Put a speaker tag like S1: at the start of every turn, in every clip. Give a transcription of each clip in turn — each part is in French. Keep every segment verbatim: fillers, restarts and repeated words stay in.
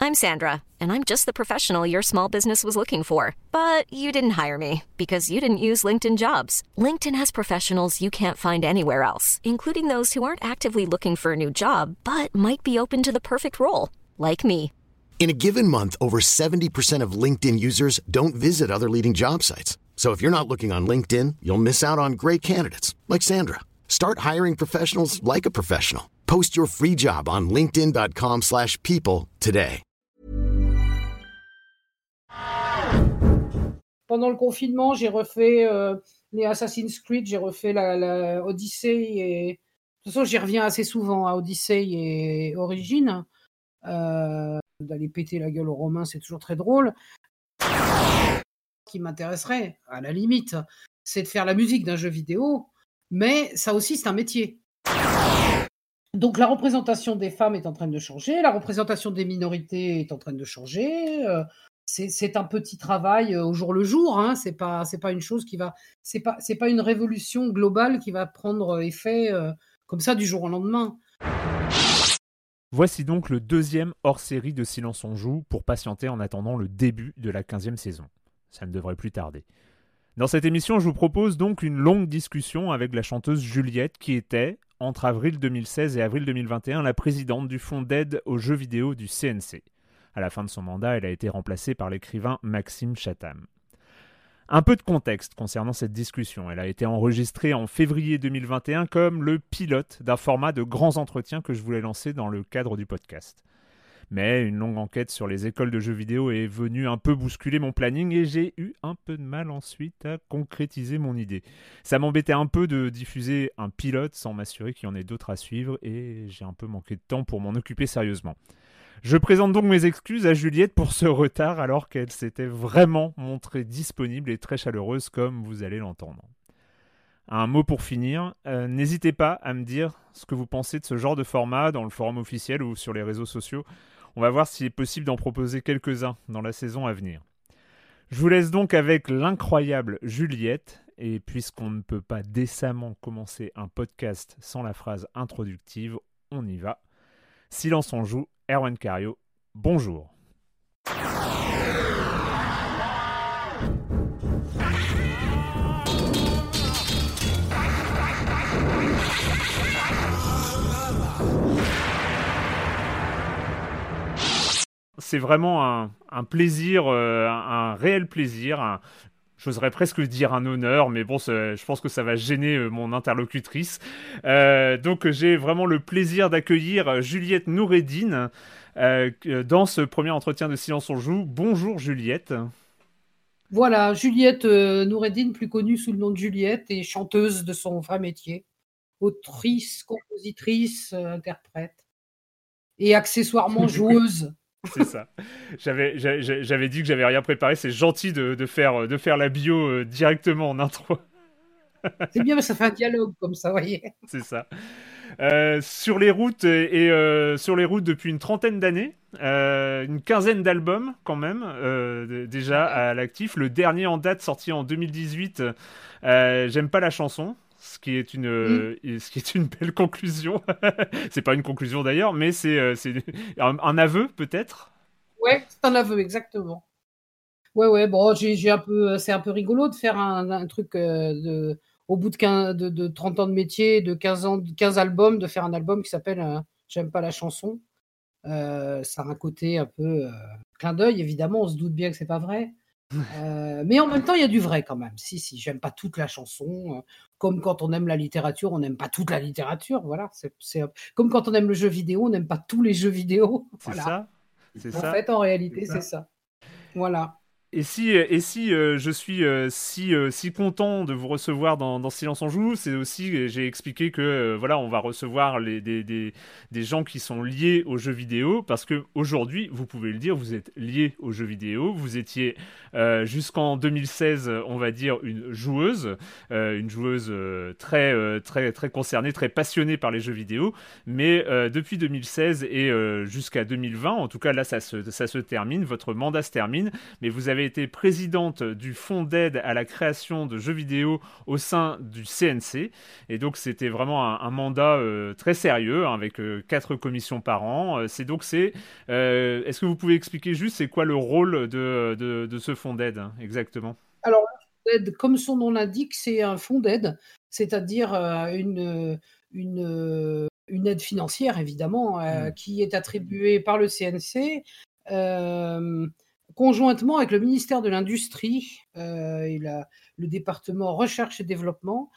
S1: I'm Sandra, and I'm just the professional your small business was looking for. But you didn't hire me because you didn't use LinkedIn Jobs. LinkedIn has professionals you can't find anywhere else, including those who aren't actively looking for a new job, but might be open to the perfect role, like me.
S2: In a given month, over seventy percent of LinkedIn users don't visit other leading job sites. So if you're not looking on LinkedIn, you'll miss out on great candidates like Sandra. Start hiring professionals like a professional. Post your free job on linkedin.com slash people today.
S3: Pendant le confinement, j'ai refait euh, les Assassin's Creed, j'ai refait la, la Odyssey et... De toute façon, j'y reviens assez souvent à Odyssey et Origins. Euh, d'aller péter la gueule aux Romains, c'est toujours très drôle. Ce qui m'intéresserait, à la limite, c'est de faire la musique d'un jeu vidéo, mais ça aussi, c'est un métier. Donc la représentation des femmes est en train de changer, la représentation des minorités est en train de changer. Euh, c'est, c'est un petit travail au jour le jour. Hein, c'est pas, c'est pas une chose qui va, c'est pas, c'est pas une révolution globale qui va prendre effet euh, comme ça du jour au lendemain.
S4: Voici donc le deuxième hors-série de Silence on joue pour patienter en attendant le début de la quinzième saison. Ça ne devrait plus tarder. Dans cette émission, je vous propose donc une longue discussion avec la chanteuse Juliette qui était, entre avril deux mille seize et avril deux mille vingt et un, la présidente du fonds d'aide aux jeux vidéo du C N C. À la fin de son mandat, elle a été remplacée par l'écrivain Maxime Chatham. Un peu de contexte concernant cette discussion. Elle a été enregistrée en février deux mille vingt et un comme le pilote d'un format de grands entretiens que je voulais lancer dans le cadre du podcast. Mais une longue enquête sur les écoles de jeux vidéo est venue un peu bousculer mon planning et j'ai eu un peu de mal ensuite à concrétiser mon idée. Ça m'embêtait un peu de diffuser un pilote sans m'assurer qu'il y en ait d'autres à suivre et j'ai un peu manqué de temps pour m'en occuper sérieusement. Je présente donc mes excuses à Juliette pour ce retard alors qu'elle s'était vraiment montrée disponible et très chaleureuse comme vous allez l'entendre. Un mot pour finir, euh, n'hésitez pas à me dire ce que vous pensez de ce genre de format dans le forum officiel ou sur les réseaux sociaux. On va voir s'il est possible d'en proposer quelques-uns dans la saison à venir. Je vous laisse donc avec l'incroyable Juliette, et puisqu'on ne peut pas décemment commencer un podcast sans la phrase introductive, on y va. Silence on joue, Erwan Cario, bonjour. C'est vraiment un, un plaisir, euh, un, un réel plaisir, un, j'oserais presque dire un honneur, mais bon, je pense que ça va gêner euh, mon interlocutrice. Euh, donc j'ai vraiment le plaisir d'accueillir Juliette Noureddine euh, dans ce premier entretien de Silence on joue. Bonjour Juliette.
S3: Voilà, Juliette euh, Noureddine, plus connue sous le nom de Juliette, et chanteuse de son vrai métier. Autrice, compositrice, euh, interprète. Et accessoirement joueuse.
S4: C'est ça. J'avais, j'avais, j'avais dit que j'avais rien préparé. C'est gentil de, de, faire, de faire la bio euh, directement en intro.
S3: C'est bien, mais ça fait un dialogue comme ça, vous voyez.
S4: C'est ça. Euh, sur les routes et, et euh, sur les routes depuis une trentaine d'années, euh, une quinzaine d'albums quand même euh, déjà à l'actif. Le dernier en date sorti en deux mille dix-huit, euh, J'aime pas la chanson. Ce qui est une, mmh. euh, ce qui est une belle conclusion. C'est pas une conclusion d'ailleurs, mais c'est, euh, c'est un, un aveu peut-être.
S3: Ouais, c'est un aveu exactement. Ouais, ouais. Bon, j'ai, j'ai un peu, c'est un peu rigolo de faire un, un truc euh, de, au bout de, quinze, de, de trente ans de métier, de quinze ans, quinze albums, de faire un album qui s'appelle euh, J'aime pas la chanson. Euh, ça a un côté un peu euh, clin d'œil, évidemment. On se doute bien que c'est pas vrai. Euh, mais en même temps, il y a du vrai quand même. Si, si, j'aime pas toute la chanson. Euh, comme quand on aime la littérature, on n'aime pas toute la littérature. Voilà. C'est, c'est, comme quand on aime le jeu vidéo, on n'aime pas tous les jeux vidéo. Voilà.
S4: C'est ça. C'est
S3: en
S4: ça.
S3: fait, en réalité, c'est ça. c'est ça. Voilà.
S4: Et si, et si euh, je suis euh, si, euh, si content de vous recevoir dans, dans Silence on joue, c'est aussi, j'ai expliqué que euh, voilà, on va recevoir les, des, des, des gens qui sont liés aux jeux vidéo, parce que aujourd'hui, vous pouvez le dire, vous êtes liés aux jeux vidéo, vous étiez euh, jusqu'en deux mille seize, on va dire, une joueuse, euh, une joueuse euh, très, euh, très, très concernée, très passionnée par les jeux vidéo, mais euh, depuis deux mille seize et euh, jusqu'à deux mille vingt, en tout cas là, ça se, ça se termine, votre mandat se termine, mais vous avez avez été présidente du fonds d'aide à la création de jeux vidéo au sein du C N C. Et donc, c'était vraiment un, un mandat euh, très sérieux, hein, avec euh, quatre commissions par an. Euh, c'est donc, c'est... Euh, est-ce que vous pouvez expliquer juste c'est quoi le rôle de, de, de ce fonds d'aide, hein, exactement?
S3: Alors, le fonds d'aide, comme son nom l'indique, c'est un fonds d'aide, c'est-à-dire euh, une, une, une aide financière, évidemment, euh,
S4: Mm.
S3: qui est attribuée par le C N C euh, conjointement avec le ministère de l'Industrie euh, et la, le département Recherche et Développement,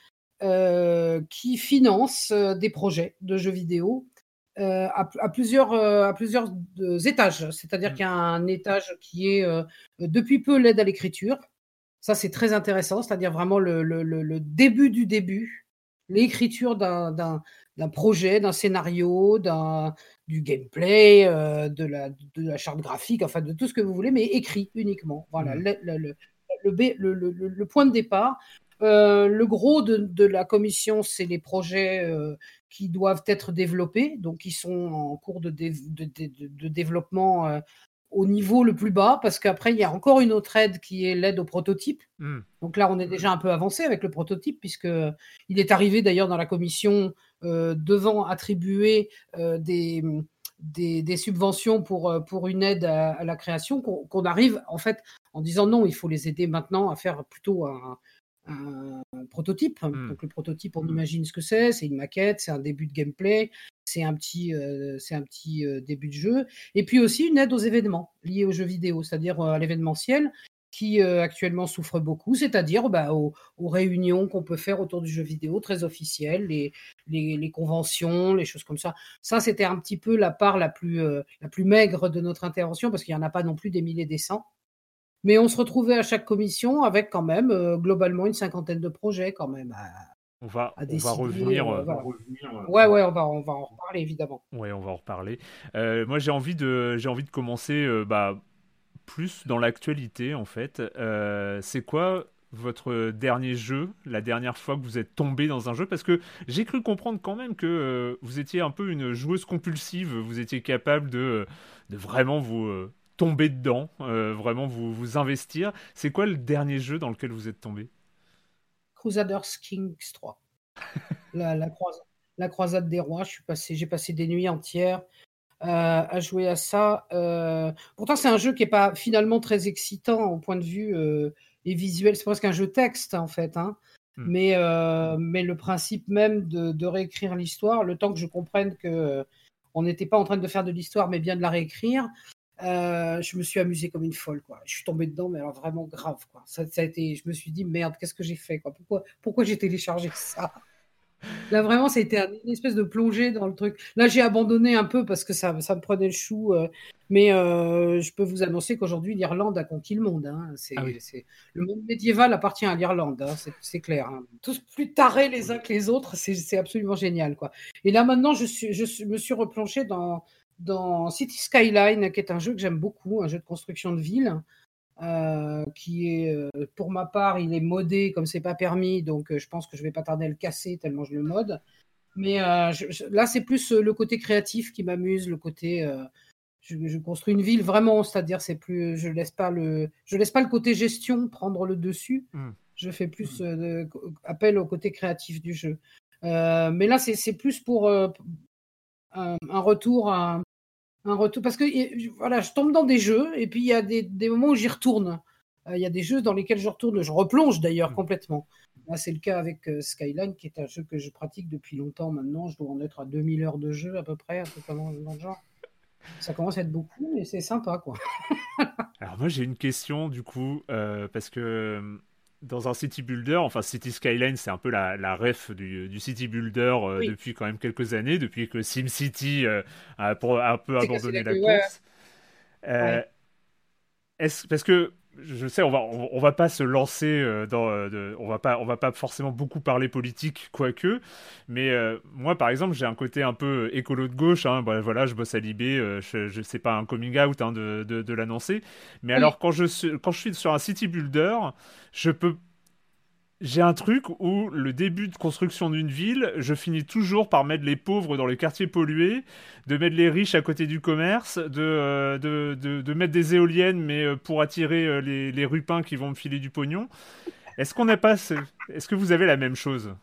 S3: euh, qui finance euh, des projets de jeux vidéo euh, à, à plusieurs, euh, à plusieurs euh, étages. C'est-à-dire
S4: Mm.
S3: qu'il y a un étage qui est euh, depuis peu l'aide à l'écriture. Ça, c'est très intéressant, c'est-à-dire vraiment le, le, le, le début du début, l'écriture d'un, d'un, d'un projet, d'un scénario, d'un, du gameplay, euh, de, la, de la charte graphique, enfin de tout ce que vous voulez, mais écrit uniquement. Voilà,
S4: Mm.
S3: le, le, le, le, B- le, le, le- le point de départ. Euh, le gros de, de la commission, c'est les projets euh, qui doivent être développés, donc qui sont en cours de, dé- de, de, de- de développement euh, au niveau le plus bas, parce qu'après, il y a encore une autre aide qui est l'aide au prototype.
S4: Mm.
S3: Donc là, on est déjà un peu avancé avec le prototype, puisqu'il est arrivé d'ailleurs dans la commission euh, devant attribuer euh, des, des, des subventions pour, pour une aide à, à la création, qu'on, qu'on arrive en fait en disant non, il faut les aider maintenant à faire plutôt un, un, un prototype.
S4: Mm.
S3: Donc le prototype, on imagine ce que c'est, c'est une maquette, c'est un début de gameplay, c'est un petit, euh, c'est un petit euh, début de jeu. Et puis aussi une aide aux événements liés aux jeux vidéo, c'est-à-dire euh, à l'événementiel, qui euh, actuellement souffre beaucoup, c'est-à-dire bah, aux, aux réunions qu'on peut faire autour du jeu vidéo, très officielles, les, les, les conventions, les choses comme ça. Ça, c'était un petit peu la part la plus, euh, la plus maigre de notre intervention, parce qu'il n'y en a pas non plus des milliers des cents. Mais on se retrouvait à chaque commission avec quand même, euh, globalement, une cinquantaine de projets quand même à,
S4: On va,
S3: à
S4: on va
S3: décider.
S4: revenir.
S3: euh,
S4: euh,
S3: voilà. Ouais, ouais, on va, on va en reparler, évidemment.
S4: Ouais, on va en reparler. Euh, moi, j'ai envie de, j'ai envie de commencer euh, bah, plus dans l'actualité, en fait. Euh, c'est quoi votre dernier jeu, la dernière fois que vous êtes tombé dans un jeu? Parce que j'ai cru comprendre quand même que euh, vous étiez un peu une joueuse compulsive. Vous étiez capable de, de vraiment vous euh, tomber dedans, euh, vraiment vous, vous investir. C'est quoi le dernier jeu dans lequel vous êtes tombé?
S3: Crusaders Kings trois. La, la, croisade, la croisade des rois. Je suis passé, j'ai passé des nuits entières euh, à jouer à ça. Euh, pourtant, c'est un jeu qui n'est pas finalement très excitant au point de vue euh, et visuel. C'est presque un jeu texte, en fait. Hein.
S4: Hmm.
S3: Mais, euh, mais le principe même de, de réécrire l'histoire, le temps que je comprenne que euh, on n'était pas en train de faire de l'histoire, mais bien de la réécrire, euh, je me suis amusée comme une folle, quoi. Je suis tombée dedans, mais alors vraiment grave, quoi. Ça, ça a été, je me suis dit, merde, qu'est-ce que j'ai fait, quoi. Pourquoi, pourquoi j'ai téléchargé ça? Là, vraiment, ça a été un- une espèce de plongée dans le truc. Là, j'ai abandonné un peu parce que ça, ça me prenait le chou. euh, mais euh, je peux vous annoncer qu'aujourd'hui, l'Irlande a conquis le monde. Hein. C'est,
S4: Ah oui.
S3: c'est... Le monde médiéval appartient à l'Irlande, hein, c'est, c'est clair. Hein. Tous plus tarés les uns que les autres, c'est, c'est absolument génial, quoi. Et là, maintenant, je, suis, je suis- me suis replongée dans, dans City Skyline, qui est un jeu que j'aime beaucoup, un jeu de construction de ville. Euh, qui est, euh, pour ma part, il est modé comme c'est pas permis, donc euh, je pense que je vais pas tarder à le casser tellement je le mode. Mais euh, je, je, là, c'est plus euh, le côté créatif qui m'amuse, le côté, euh, je, je construis une ville vraiment, c'est-à-dire c'est plus, je laisse pas le, je laisse pas le côté gestion prendre le dessus.
S4: Hmm.
S3: Je fais plus euh, de, appel au côté créatif du jeu. Euh, mais là, c'est, c'est plus pour euh, un, un retour à un retour parce que voilà, je tombe dans des jeux et puis il y a des, des moments où j'y retourne. Euh, Il y a des jeux dans lesquels je retourne, je replonge d'ailleurs
S4: Mm.
S3: complètement. Là, c'est le cas avec euh, Skyline, qui est un jeu que je pratique depuis longtemps maintenant. Je dois en être à deux mille heures de jeu à peu près, un peu comme dans le genre. Ça commence à être beaucoup, mais c'est sympa, quoi.
S4: Alors moi j'ai une question du coup, euh, parce que euh, dans un city builder, enfin City Skyline c'est un peu la, la ref du, du city builder euh,
S3: Oui,
S4: depuis quand même quelques années, depuis que SimCity euh, a, pour- a un peu
S3: c'est cassé
S4: abandonné
S3: la
S4: la
S3: gueule. Ouais,
S4: course. Euh,
S3: ouais.
S4: est-ce, parce que je sais, on va, on, on va pas se lancer euh, dans, euh, de- on va pas, on va pas forcément beaucoup parler politique, quoique, mais euh, moi, par exemple, j'ai un côté un peu écolo de gauche, hein, bah, voilà, je bosse à Libé, euh, je, je sais pas un coming out hein, de, de, de l'annoncer, mais
S3: Oui.
S4: alors quand je, suis- quand je suis sur un city builder, je peux J'ai un truc où le début de construction d'une ville, je finis toujours par mettre les pauvres dans les quartiers pollués, de mettre les riches à côté du commerce, de, euh, de, de, de mettre des éoliennes, mais euh, pour attirer euh, les, les rupins qui vont me filer du pognon. Est-ce qu'on n'est pas... ce- Est-ce que vous avez la même chose?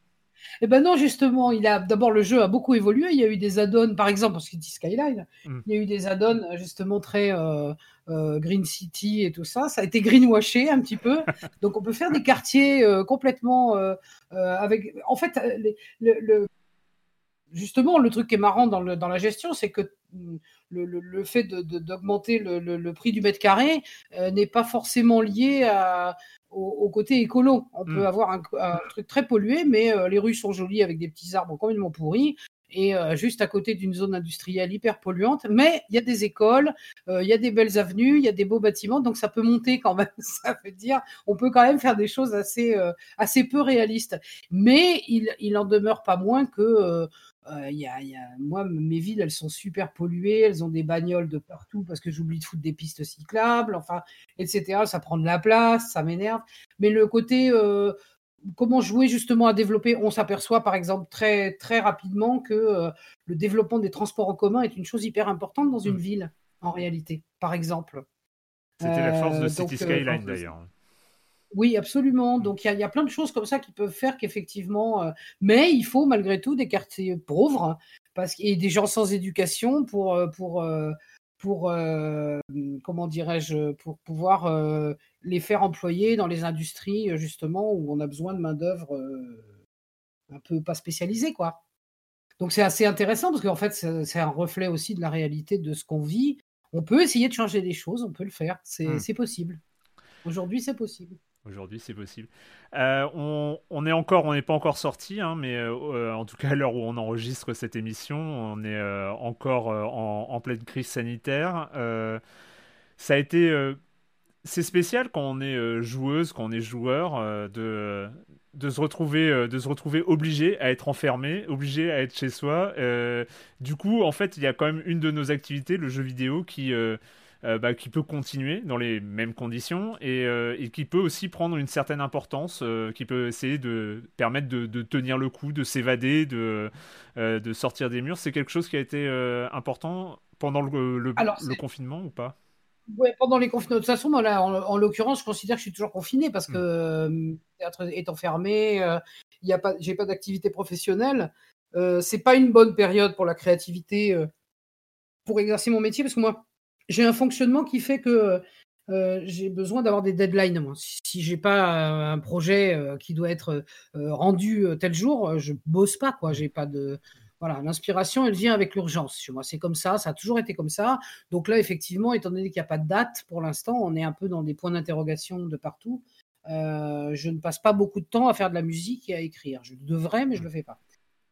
S3: Eh ben non, justement, il a d'abord le jeu a beaucoup évolué. Il y a eu des add-ons, par exemple, pour City Skyline,
S4: Hmm.
S3: il y a eu des add-ons euh, justement très euh, euh, Green City et tout ça. Ça a été greenwashé un petit peu. Donc on peut faire des quartiers euh, complètement euh, euh, avec. En fait, euh, les- le, le- justement, le truc qui est marrant dans, le, dans la gestion, c'est que mm, le, le, le fait de, de, d'augmenter le, le, le prix du mètre carré euh, n'est pas forcément lié à, au, au côté écolo. On
S4: Hmm.
S3: peut avoir un, un truc très pollué, mais euh, les rues sont jolies avec des petits arbres complètement pourris et euh, juste à côté d'une zone industrielle hyper polluante. Mais il y a des écoles, euh, il y a des belles avenues, il y a des beaux bâtiments, donc ça peut monter quand même. Ça veut dire, on peut quand même faire des choses assez, euh, assez peu réalistes. Mais il, il en demeure pas moins que euh, euh, y a, y a, moi, mes villes, elles sont super polluées, elles ont des bagnoles de partout parce que j'oublie de foutre des pistes cyclables, enfin, et cetera. Ça prend de la place, ça m'énerve. Mais le côté, euh, comment jouer justement à développer, on s'aperçoit par exemple très, très rapidement que euh, le développement des transports en commun est une chose hyper importante dans une
S4: Hmm.
S3: ville, en réalité, par exemple.
S4: C'était la force de
S3: Euh,
S4: City
S3: donc, euh,
S4: Skyline, d'ailleurs.
S3: oui, absolument.
S4: Hmm.
S3: Donc, il y a, il y a plein de choses comme ça qui peuvent faire qu'effectivement, euh, mais il faut malgré tout des quartiers pauvres parce, et des gens sans éducation pour, euh, pour, euh, pour euh, comment dirais-je, pour pouvoir euh, les faire employer dans les industries, euh, justement, où on a besoin de main-d'œuvre euh, un peu pas spécialisée, quoi. Donc, c'est assez intéressant parce qu'en fait, c'est c'est un reflet aussi de la réalité de ce qu'on vit. On peut essayer de changer des choses, on peut le faire. C'est
S4: Hmm.
S3: c'est possible. Aujourd'hui, c'est possible.
S4: Aujourd'hui, c'est possible. Euh, on, on est encore, on n'est pas encore sorti, hein, mais euh, euh, en tout cas à l'heure où on enregistre cette émission, on est euh, encore euh, en, en pleine crise sanitaire. Euh, ça a été, euh, c'est spécial quand on est euh, joueuse, quand on est joueur, euh, de de se retrouver, euh, de se retrouver obligé à être enfermé, obligé à être chez soi. Euh, du coup, en fait, il y a quand même une de nos activités, le jeu vidéo, qui euh, euh, bah, qui peut continuer dans les mêmes conditions et, euh, et qui peut aussi prendre une certaine importance, euh, qui peut essayer de permettre de, de tenir le coup, de s'évader, de, euh, de sortir des murs. C'est quelque chose qui a été euh, important pendant le, le,
S3: Alors,
S4: le confinement ou pas?
S3: ouais, pendant les confinements. De toute façon, moi, là, en, en l'occurrence, je considère que je suis toujours confinée parce que
S4: Hmm.
S3: euh, le théâtre étant fermé, euh, il y a pas, j'ai pas d'activité professionnelle. Euh, c'est pas une bonne période pour la créativité, euh, pour exercer mon métier parce que moi, j'ai un fonctionnement qui fait que euh, j'ai besoin d'avoir des deadlines. Moi. Si, si j'ai pas euh, un projet euh, qui doit être euh, rendu euh, tel jour, euh, je bosse pas, quoi.
S4: Hmm.
S3: J'ai pas de voilà, l'inspiration, elle vient avec l'urgence. Chez moi, c'est comme ça, ça a toujours été comme ça. Donc là, effectivement, étant donné qu'il n'y a pas de date pour l'instant, on est un peu dans des points d'interrogation de partout. Euh, je ne passe pas beaucoup de temps à faire de la musique et à écrire. Je devrais, mais je
S4: Hmm.
S3: le fais pas.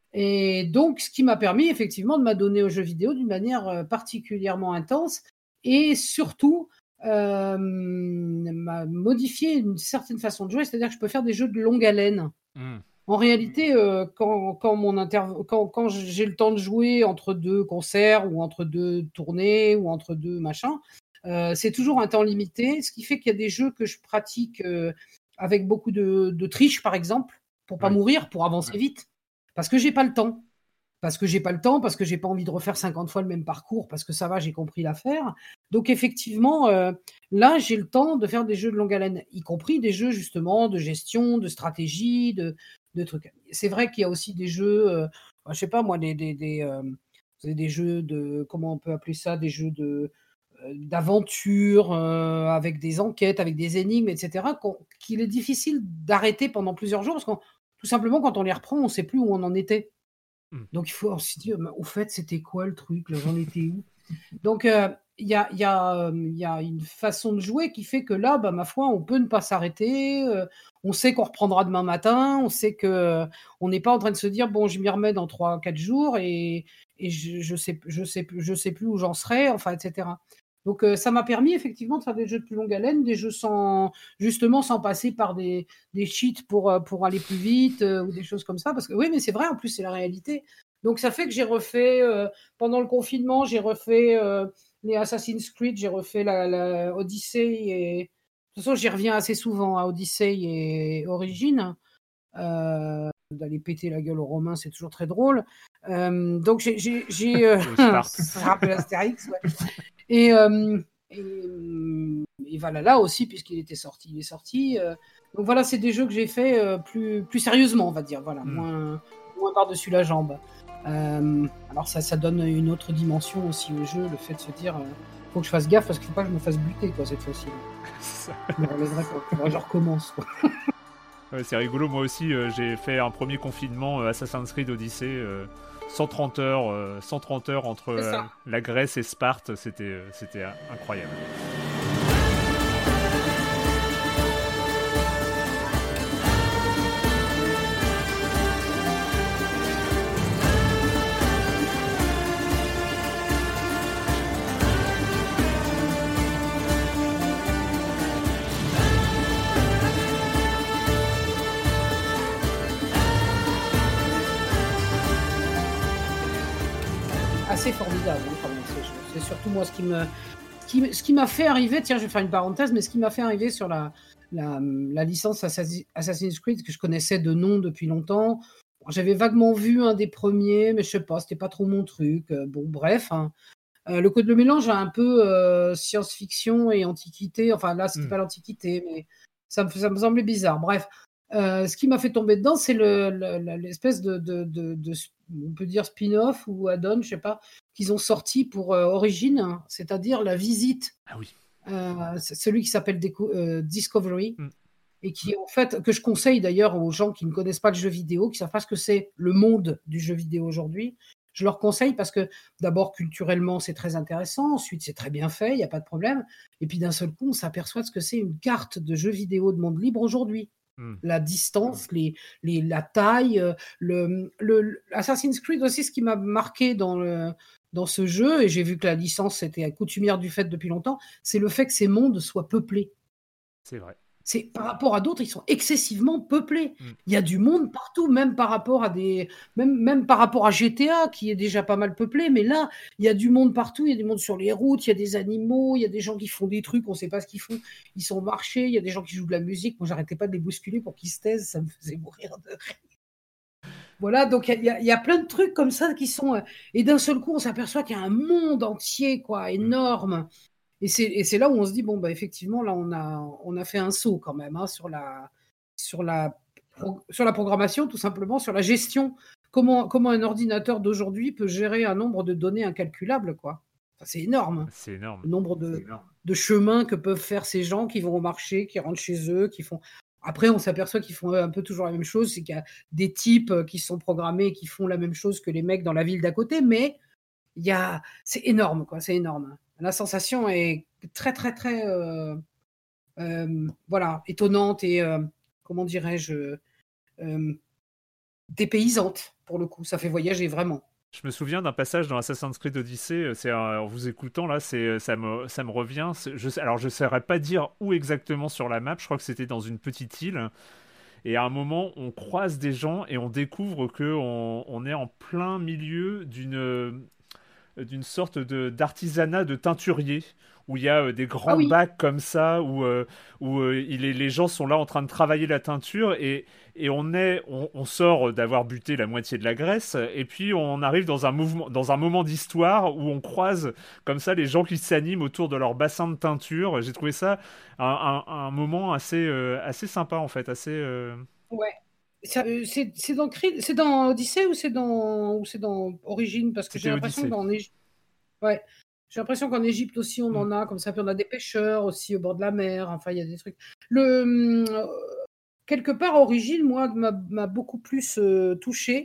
S3: Et donc, ce qui m'a permis effectivement de m'adonner aux jeux vidéo d'une manière euh, particulièrement intense et surtout euh, m'a modifié une certaine façon de jouer, c'est-à-dire que je peux faire des jeux de longue haleine.
S4: Hmm.
S3: En réalité, euh, quand, quand, mon interv- quand, quand j'ai le temps de jouer entre deux concerts ou entre deux tournées ou entre deux machins, euh, c'est toujours un temps limité, ce qui fait qu'il y a des jeux que je pratique euh, avec beaucoup de, de triche, par exemple, pour pas
S4: Ouais.
S3: mourir, pour avancer vite, parce que j'ai pas le temps. Parce que j'ai pas le temps, parce que j'ai pas envie de refaire cinquante fois le même parcours, parce que ça va, j'ai compris l'affaire. Donc effectivement, euh, là, j'ai le temps de faire des jeux de longue haleine, y compris des jeux justement de gestion, de stratégie, de, de trucs. C'est vrai qu'il y a aussi des jeux, euh, je sais pas moi, des, des, des, euh, des jeux de, comment on peut appeler ça, des jeux de euh, d'aventure euh, avec des enquêtes, avec des énigmes, et cetera, qu'on- qu'il est difficile d'arrêter pendant plusieurs jours, parce que tout simplement, quand on les reprend, on ne sait plus où on en était.
S4: Hmm.
S3: Donc il faut se dire, mais au fait, c'était quoi le truc? Là, j'en étais où? Donc euh, il y, a, il y, a, euh, il y a une façon de jouer qui fait que là, bah, ma foi, on peut ne pas s'arrêter. euh, on sait qu'on reprendra demain matin. On sait que euh, on n'est pas en train de se dire, bon, je m'y remets dans trois, quatre jours et, et je, je sais, je sais, plus- je sais plus où j'en serai, enfin, et cetera. Donc euh, ça m'a permis effectivement de faire des jeux de plus longue haleine, des jeux sans justement sans passer par des, des cheats pour, euh, pour aller plus vite euh, ou des choses comme ça. Parce que oui, mais c'est vrai, en plus, c'est la réalité. Donc ça fait que j'ai refait, euh, pendant le confinement, j'ai refait euh, les Assassin's Creed, j'ai refait la, la Odyssey et... De toute façon, j'y reviens assez souvent à Odyssey et Origins. Euh, d'aller péter la gueule aux Romains, c'est toujours très drôle. Euh, donc j'ai, j'ai, j'ai euh, ça rappelle Astérix, ouais. Et, euh, et, et Valhalla aussi, puisqu'il était sorti, il est sorti. Euh, donc voilà, c'est des jeux que j'ai fait euh, plus, plus sérieusement, on va dire, voilà, mm. moins, moins par-dessus la jambe. Euh, alors ça, ça donne une autre dimension aussi au jeu, le fait de se dire, euh, faut que je fasse gaffe parce qu'il faut pas que je me fasse buter, quoi, cette fois-ci. Je me relèverai, quoi. Faudrait que je recommence, quoi.
S4: Ouais, c'est rigolo, moi aussi euh, j'ai fait un premier confinement euh, Assassin's Creed Odyssey, euh, cent trente heures, euh, cent trente heures entre euh, la Grèce et Sparte, c'était, euh, c'était incroyable.
S3: Assez formidable, hein, quand même, ces jeux. C'est surtout moi ce qui me, ce qui, ce qui m'a fait arriver. Tiens, je vais faire une parenthèse, mais ce qui m'a fait arriver sur la, la, la licence Assassin's Creed que je connaissais de nom depuis longtemps. J'avais vaguement vu un des premiers, mais je sais pas, c'était pas trop mon truc. Bon, bref, hein. euh, le code le mélange a un peu euh, science-fiction et antiquité. Enfin là, c'était mmh. pas l'antiquité, mais ça me, ça me semblait bizarre. Bref. Euh, ce qui m'a fait tomber dedans, c'est le, le, l'espèce de, de, de, de, on peut dire spin-off ou add-on, je sais pas, qu'ils ont sorti pour euh, Origins, hein, c'est-à-dire la visite.
S4: Ah oui.
S3: Euh, c'est celui qui s'appelle Deco- euh, Discovery, mm. et qui en fait, que je conseille d'ailleurs aux gens qui ne connaissent pas le jeu vidéo, qui savent pas ce que c'est le monde du jeu vidéo aujourd'hui. Je leur conseille parce que d'abord culturellement c'est très intéressant, ensuite c'est très bien fait, il n'y a pas de problème, et puis d'un seul coup on s'aperçoit de ce que c'est une carte de jeu vidéo de monde libre aujourd'hui. La distance, les, les, la taille, le, le, le Assassin's Creed aussi, ce qui m'a marqué dans, le, dans ce jeu, et j'ai vu que la licence était coutumière du fait depuis longtemps, c'est le fait que ces mondes soient peuplés.
S4: C'est vrai.
S3: C'est, par rapport à d'autres, ils sont excessivement peuplés. Mm. Il y a du monde partout, même par rapport à des, même, même par rapport à G T A, qui est déjà pas mal peuplé, mais là, il y a du monde partout, il y a du monde sur les routes, il y a des animaux, il y a des gens qui font des trucs, on sait pas ce qu'ils font, ils sont marchés, il y a des gens qui jouent de la musique, moi j'arrêtais pas de les bousculer pour qu'ils se taisent, ça me faisait mourir de rire. Voilà, donc il y, y a plein de trucs comme ça qui sont, et d'un seul coup, on s'aperçoit qu'il y a un monde entier, quoi, énorme. Et c'est, et c'est là où on se dit, bon, bah, effectivement, là, on a, on a fait un saut quand même hein, sur, la, sur, la, sur la programmation, tout simplement, sur la gestion. Comment, comment un ordinateur d'aujourd'hui peut gérer un nombre de données incalculables, quoi. Enfin, c'est énorme.
S4: C'est énorme.
S3: Le nombre de, de chemins que peuvent faire ces gens qui vont au marché, qui rentrent chez eux, qui font... Après, on s'aperçoit qu'ils font un peu toujours la même chose, c'est qu'il y a des types qui sont programmés et qui font la même chose que les mecs dans la ville d'à côté, mais il y a... c'est énorme, quoi, c'est énorme. La sensation est très, très, très, euh, euh, voilà, étonnante et, euh, comment dirais-je, euh, dépaysante, pour le coup. Ça fait voyager vraiment.
S4: Je me souviens d'un passage dans Assassin's Creed Odyssey, c'est, en vous écoutant, là, c'est, ça, me, ça me revient. Je, alors, je ne saurais pas dire où exactement sur la map, je crois que c'était dans une petite île. Et à un moment, on croise des gens et on découvre qu'on on est en plein milieu d'une... d'une sorte de, d'artisanat de teinturier, où il y a euh, des grands ah oui. bacs comme ça, où, euh, où euh, il est, les gens sont là en train de travailler la teinture, et, et on, est, on, on sort d'avoir buté la moitié de la Grèce, et puis on arrive dans un, mouvement, dans un moment d'histoire où on croise comme ça les gens qui s'animent autour de leur bassin de teinture. J'ai trouvé ça un, un, un moment assez, euh, assez sympa, en fait, assez... Euh...
S3: Ouais. Ça, c'est, c'est, dans, c'est dans Odyssey ou c'est dans, ou c'est dans Origins? Parce que C'était j'ai l'impression Odyssey. qu'en Égypte, ouais, j'ai l'impression qu'en Égypte aussi on mm. en a comme ça, puis on a des pêcheurs aussi au bord de la mer. Enfin, il y a des trucs. Le euh, quelque part Origins, moi, m'a, m'a beaucoup plus euh, touché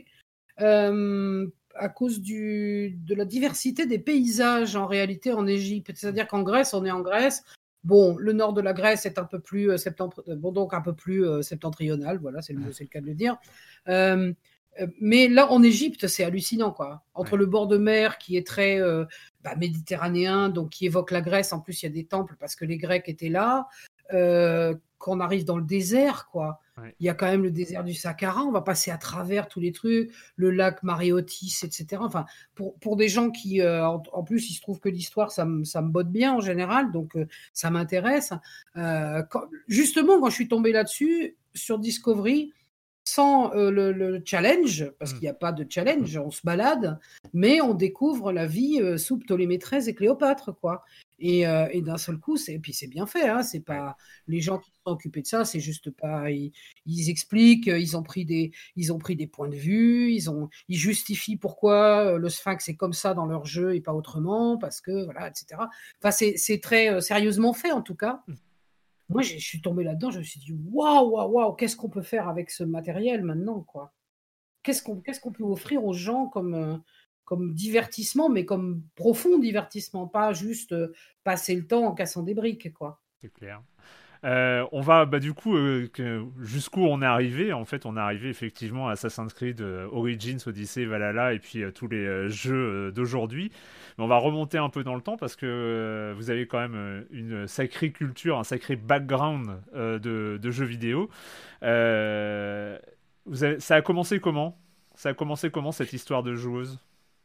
S3: euh, à cause du de la diversité des paysages en réalité en Égypte. C'est-à-dire qu'en Grèce, on est en Grèce. Bon, le nord de la Grèce est un peu plus euh, septempri... bon, donc un peu plus euh, septentrional, voilà, c'est le, c'est le cas de le dire. Euh, euh, mais là, en Égypte, c'est hallucinant, quoi. Entre ouais. le bord de mer qui est très euh, bah, méditerranéen, donc qui évoque la Grèce. En plus, il y a des temples parce que les Grecs étaient là. Euh, qu'on arrive dans le désert, quoi.
S4: Ouais.
S3: Il y a quand même le désert du Sahara, on va passer à travers tous les trucs, le lac Maréotis, et cetera. Enfin, pour, pour des gens qui, euh, en, en plus, il se trouve que l'histoire, ça me, ça me botte bien en général, donc euh, ça m'intéresse. Euh, quand- justement, quand je suis tombée là-dessus, sur Discovery, sans euh, le, le challenge, parce
S4: Mm.
S3: qu'il n'y a pas de challenge, on se balade, mais on découvre la vie euh, sous Ptolémée treize et Cléopâtre, quoi. Et, euh, et d'un seul coup, c'est, et puis c'est bien fait, hein, c'est
S4: Ouais.
S3: pas les gens qui sont occupés de ça, c'est juste pas, ils, ils expliquent, euh, ils ont pris des, ils ont pris des points de vue, ils ont, ils justifient pourquoi euh, le Sphinx est comme ça dans leur jeu et pas autrement, parce que voilà, et cetera. Enfin, c'est, c'est très euh, sérieusement fait en tout cas.
S4: Mm.
S3: Moi, j'ai- je suis tombée là-dedans, je me suis dit, waouh, waouh, waouh, qu'est-ce qu'on peut faire avec ce matériel maintenant, quoi? Qu'est-ce qu'on qu'est-ce qu'on peut offrir aux gens comme, euh, comme divertissement, mais comme profond divertissement, pas juste euh, passer le temps en cassant des briques, quoi.
S4: C'est clair. Euh, on va bah, du coup euh, que- jusqu'où on est arrivé. En fait, on est arrivé effectivement à Assassin's Creed euh, Origins, Odyssey, Valhalla et puis euh, tous les euh, jeux euh, d'aujourd'hui. Mais on va remonter un peu dans le temps parce que euh, vous avez quand même euh, une sacrée culture, un sacré background euh, de, de jeux vidéo. Euh, vous avez- ça a commencé comment? Ça a commencé comment cette histoire de joueuse?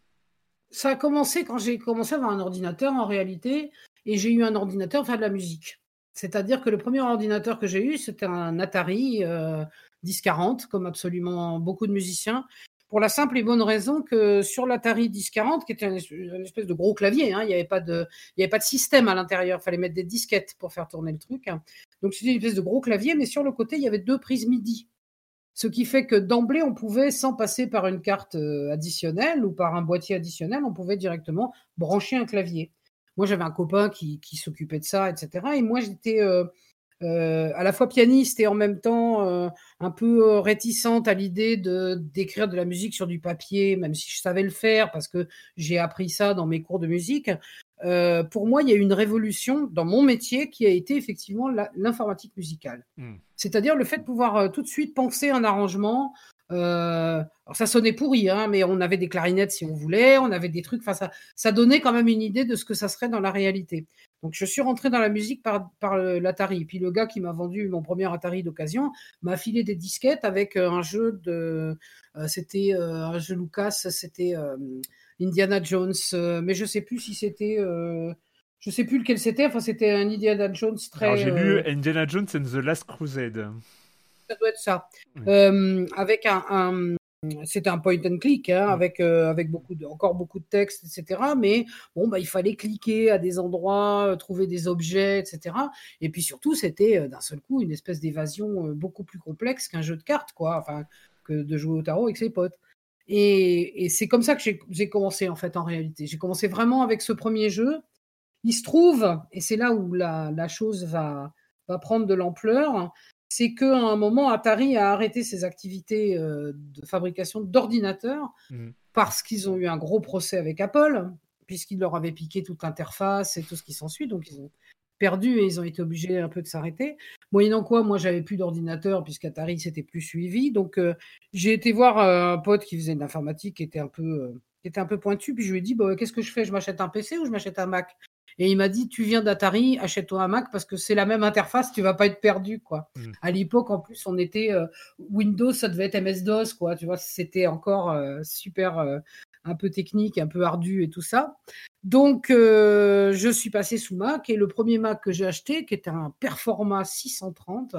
S3: Ça a commencé quand j'ai commencé à avoir un ordinateur, en réalité, et j'ai eu un ordinateur faire de la musique. C'est-à-dire que le premier ordinateur que j'ai eu, c'était un Atari euh, dix quarante, comme absolument beaucoup de musiciens, pour la simple et bonne raison que sur l'Atari dix quarante, qui était un es- une espèce de gros clavier, hein, il n'y avait pas de, il y avait pas de système à l'intérieur, il fallait mettre des disquettes pour faire tourner le truc, hein. Donc c'était une espèce de gros clavier, mais sur le côté, il y avait deux prises MIDI. Ce qui fait que d'emblée, on pouvait, sans passer par une carte euh, additionnelle ou par un boîtier additionnel, on pouvait directement brancher un clavier. Moi, j'avais un copain qui, qui s'occupait de ça, et cetera. Et moi, j'étais euh, euh, à la fois pianiste et en même temps euh, un peu euh, réticente à l'idée de d'écrire de la musique sur du papier, même si je savais le faire parce que j'ai appris ça dans mes cours de musique. Euh, pour moi, il y a eu une révolution dans mon métier qui a été effectivement la- l'informatique musicale.
S4: Hmm.
S3: C'est-à-dire le fait de pouvoir euh, tout de suite penser un arrangement. Euh, alors ça sonnait pourri, hein, mais on avait des clarinettes si on voulait, on avait des trucs. Enfin, ça, ça donnait quand même une idée de ce que ça serait dans la réalité. Donc je suis rentrée dans la musique par, par le- l'Atari. Puis le gars qui m'a vendu mon premier Atari d'occasion m'a filé des disquettes avec euh, un jeu de, euh, c'était euh, un jeu Lucas, c'était euh, Indiana Jones, euh, mais je sais plus si c'était, euh, je sais plus lequel c'était. Enfin, c'était un Indiana Jones
S4: Alors
S3: très,
S4: j'ai lu
S3: euh,
S4: Indiana Jones and the Last Crusade.
S3: ça doit être ça.
S4: Oui.
S3: Euh, avec un, un- c'était un point and click, hein,
S4: Mm.
S3: avec, euh, avec beaucoup de, encore beaucoup de texte, et cetera. Mais bon, bah, il fallait cliquer à des endroits, euh, trouver des objets, et cetera. Et puis surtout, c'était euh, d'un seul coup une espèce d'évasion euh, beaucoup plus complexe qu'un jeu de cartes, quoi. Enfin, que de jouer au tarot avec ses potes. Et, et c'est comme ça que j'ai j'ai commencé, en fait, en réalité. J'ai commencé vraiment avec ce premier jeu. Il se trouve, et c'est là où la, la chose va, va prendre de l'ampleur, c'est qu'à un moment, Atari a arrêté ses activités euh, de fabrication d'ordinateurs
S4: Mm.
S3: parce qu'ils ont eu un gros procès avec Apple, puisqu'ils leur avaient piqué toute l'interface et tout ce qui s'ensuit. Donc, ils ont perdu et ils ont été obligés un peu de s'arrêter. Moyennant quoi, moi, j'avais plus d'ordinateur puisqu'Atari s'était plus suivi. Donc, euh, j'ai été voir euh, un pote qui faisait de l'informatique, qui était un peu, euh, qui était un peu pointu. Puis je lui ai dit, bah, qu'est-ce que je fais? Je m'achète un P C ou je m'achète un Mac? Et il m'a dit, tu viens d'Atari, achète-toi un Mac parce que c'est la même interface, tu vas pas être perdu, quoi.
S4: Mm.
S3: À l'époque, en plus, on était euh, Windows, ça devait être M S-DOS, quoi. Tu vois, c'était encore euh, super, euh, un peu technique, un peu ardu et tout ça. Donc, euh, je suis passé sous Mac et le premier Mac que j'ai acheté, qui était un Performa six cent trente,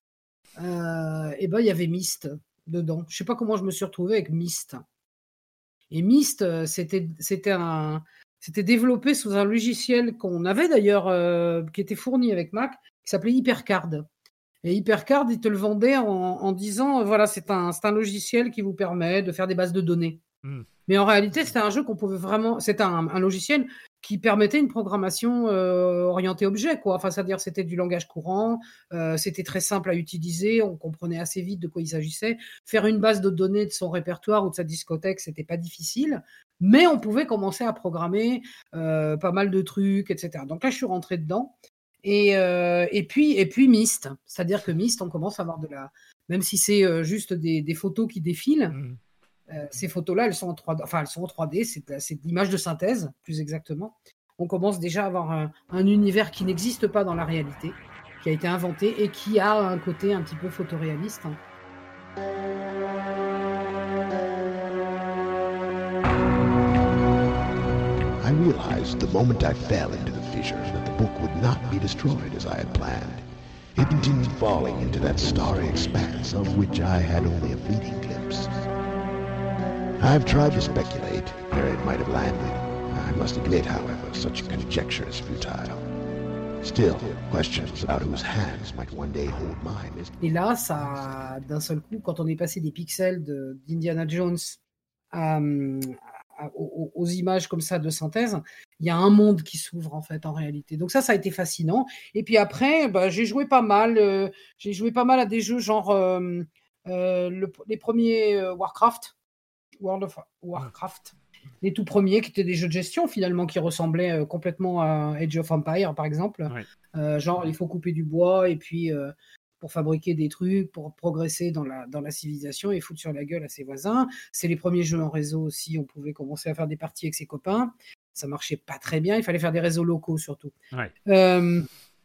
S3: euh, et ben il y avait Myst dedans. Je sais pas comment je me suis retrouvé avec Myst. Et Myst, euh, c'était c'était un c'était développé sous un logiciel qu'on avait d'ailleurs, euh, qui était fourni avec Mac, qui s'appelait HyperCard. Et HyperCard, ils te le vendaient en, en disant, euh, voilà, c'est un, c'est un logiciel qui vous permet de faire des bases de données.
S4: Mm.
S3: Mais en réalité, c'était un jeu qu'on pouvait vraiment. C'était un, un logiciel qui permettait une programmation euh, orientée objet, quoi. Enfin, c'est-à-dire, c'était du langage courant, euh, c'était très simple à utiliser, on comprenait assez vite de quoi il s'agissait. Faire une base de données de son répertoire ou de sa discothèque, c'était pas difficile, mais on pouvait commencer à programmer euh, pas mal de trucs, et cetera. Donc là, je suis rentrée dedans. Et, euh, et puis, et puis Myst, c'est-à-dire que Myst, on commence à avoir de la. Même si c'est euh, juste des, des photos qui défilent.
S4: Mm.
S3: Euh, ces photos-là, elles sont en trois D, enfin elles sont en trois D, c'est de, c'est de l'image de synthèse, plus exactement. On commence déjà à avoir un, un univers qui n'existe pas dans la réalité. qui a été inventé et qui a un côté un petit peu photoréaliste. Hein.
S2: I realized the moment I fell into the fissure that the book would not be destroyed as I had planned. It continued falling into that starry expanse of which I had only a fleeting glimpse. I've tried to speculate where it might have landed. I must admit, however, such conjecture is futile. Still, questions about whose hands might one day hold mine is...
S3: Et là, ça, d'un seul coup, quand on est passé des pixels de, d'Indiana Jones à, à, aux, aux images comme ça de synthèse, il y a un monde qui s'ouvre en fait en réalité. Donc ça, ça a été fascinant. Et puis après, bah, j'ai joué pas mal. Euh, j'ai joué pas mal à des jeux genre euh, euh, le, les premiers euh, Warcraft, World of Warcraft. Les tout premiers qui étaient des jeux de gestion finalement qui ressemblaient euh, complètement à Age of Empires par exemple. Ouais. Euh, genre il faut couper du bois et puis euh, pour fabriquer des trucs, pour progresser dans la, dans la civilisation et foutre sur la gueule à ses voisins. C'est les premiers jeux en réseau aussi, on pouvait commencer à faire des parties avec ses copains. Ça marchait pas très bien, il fallait faire des réseaux locaux surtout. Ouais. Euh,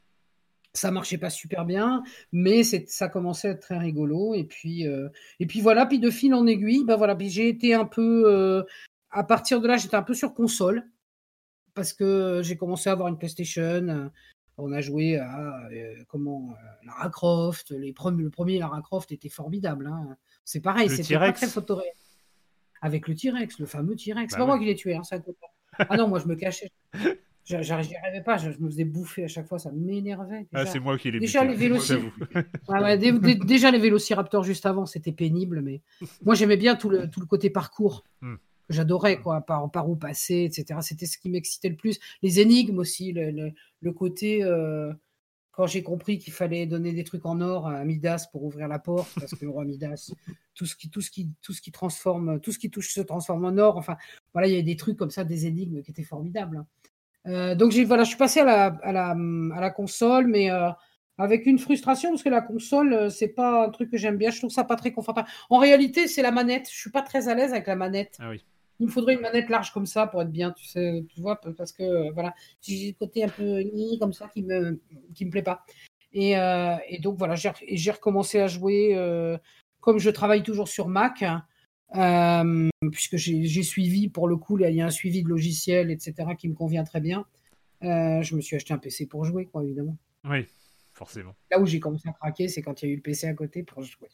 S3: ça marchait pas super bien, mais c'est, ça commençait à être très rigolo. Et puis, euh, et puis voilà, puis de fil en aiguille, bah voilà, puis j'ai été un peu... Euh, à partir de là, j'étais un peu sur console parce que j'ai commencé à avoir une PlayStation. On a joué à euh, comment euh, Lara Croft. Les premiers, le premier Lara Croft était formidable. Hein. C'est pareil, le c'était T-Rex. Pas très photoréaliste. Avec le T-Rex, le fameux T-Rex. Bah c'est pas oui. Moi qui l'ai tué, hein, ça Ah non, moi je me cachais. Je n'y arrivais pas, je, je me faisais bouffer à chaque fois, ça m'énervait. Déjà.
S4: Ah, c'est moi qui l'ai
S3: déjà,
S4: buté.
S3: Les véloci... ah ouais, dé, dé, déjà les vélociraptors juste avant, c'était pénible, mais moi j'aimais bien tout le, tout le côté parcours. Mm. J'adorais quoi, par, par où passer, et cetera. C'était ce qui m'excitait le plus. Les énigmes aussi, le, le, le côté euh, quand j'ai compris qu'il fallait donner des trucs en or à Midas pour ouvrir la porte, parce que le roi Midas, tout ce qui, tout ce qui, tout ce qui transforme, tout ce qui touche se transforme en or. Enfin, voilà, il y a des trucs comme ça, des énigmes qui étaient formidables. Euh, donc j'ai, voilà, je suis passé à la, à la, à la console, mais euh, avec une frustration parce que la console, c'est pas un truc que j'aime bien. Je trouve ça pas très confortable. En réalité, c'est la manette. Je suis pas très à l'aise avec la manette.
S4: Ah oui.
S3: Il me faudrait une manette large comme ça pour être bien, tu sais, tu vois, parce que euh, voilà, j'ai le côté un peu comme ça qui me qui me plaît pas. Et, euh, et donc voilà, j'ai, j'ai recommencé à jouer euh, comme je travaille toujours sur Mac, euh, puisque j'ai, j'ai suivi pour le coup, il y a un suivi de logiciels, et cetera, qui me convient très bien. Euh, je me suis acheté un P C pour jouer, quoi, évidemment.
S4: Oui, forcément.
S3: Là où j'ai commencé à craquer, c'est quand il y a eu le P C à côté pour jouer.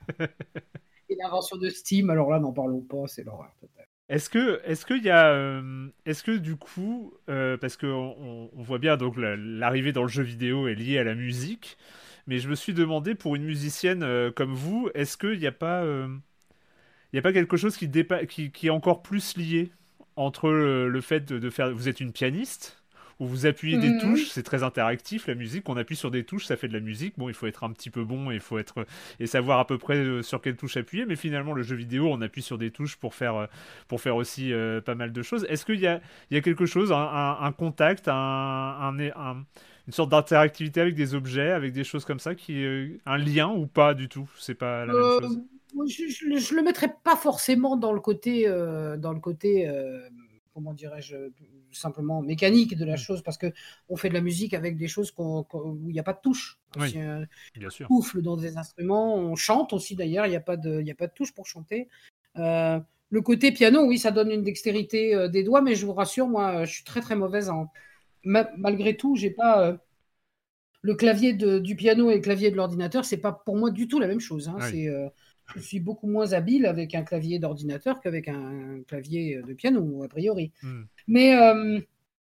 S3: Et l'invention de Steam, alors là, n'en parlons pas, c'est l'horreur totale.
S4: Est-ce que, est-ce qu'il y a, euh, est-ce que du coup, euh, parce que on, on voit bien donc la, l'arrivée dans le jeu vidéo est liée à la musique, mais je me suis demandé pour une musicienne euh, comme vous, est-ce qu'il n'y a pas, euh, il y a pas quelque chose qui, dépa- qui, qui est encore plus lié entre le, le fait de, de faire, vous êtes une pianiste où vous appuyez des mmh. touches, c'est très interactif la musique, on appuie sur des touches, ça fait de la musique. Bon, il faut être un petit peu bon et il faut être et savoir à peu près sur quelle touche appuyer, mais finalement le jeu vidéo, on appuie sur des touches pour faire pour faire aussi euh, pas mal de choses. Est-ce qu'il y a il y a quelque chose, un, un, un contact, un, un, un une sorte d'interactivité avec des objets, avec des choses comme ça, qui euh, un lien ou pas du tout? C'est pas la
S3: euh,
S4: même chose.
S3: Je, je, je le mettrais pas forcément dans le côté euh, dans le côté euh... comment dirais-je, simplement mécanique de la chose, parce qu'on fait de la musique avec des choses qu'on, qu'on, où il n'y a pas de touche.
S4: Oui,
S3: si un
S4: bien sûr.
S3: souffle dans des instruments, on chante aussi d'ailleurs, il n'y a pas de, il n'y a pas de touche pour chanter. Euh, le côté piano, oui, ça donne une dextérité euh, des doigts, mais je vous rassure, moi, je suis très très mauvaise en... Ma- malgré tout, j'ai pas... Euh... Le clavier de, du piano et le clavier de l'ordinateur, c'est pas pour moi du tout la même chose. Hein.
S4: Oui.
S3: C'est... Euh... Je suis beaucoup moins habile avec un clavier d'ordinateur qu'avec un clavier de piano, a priori. Mm. Mais euh,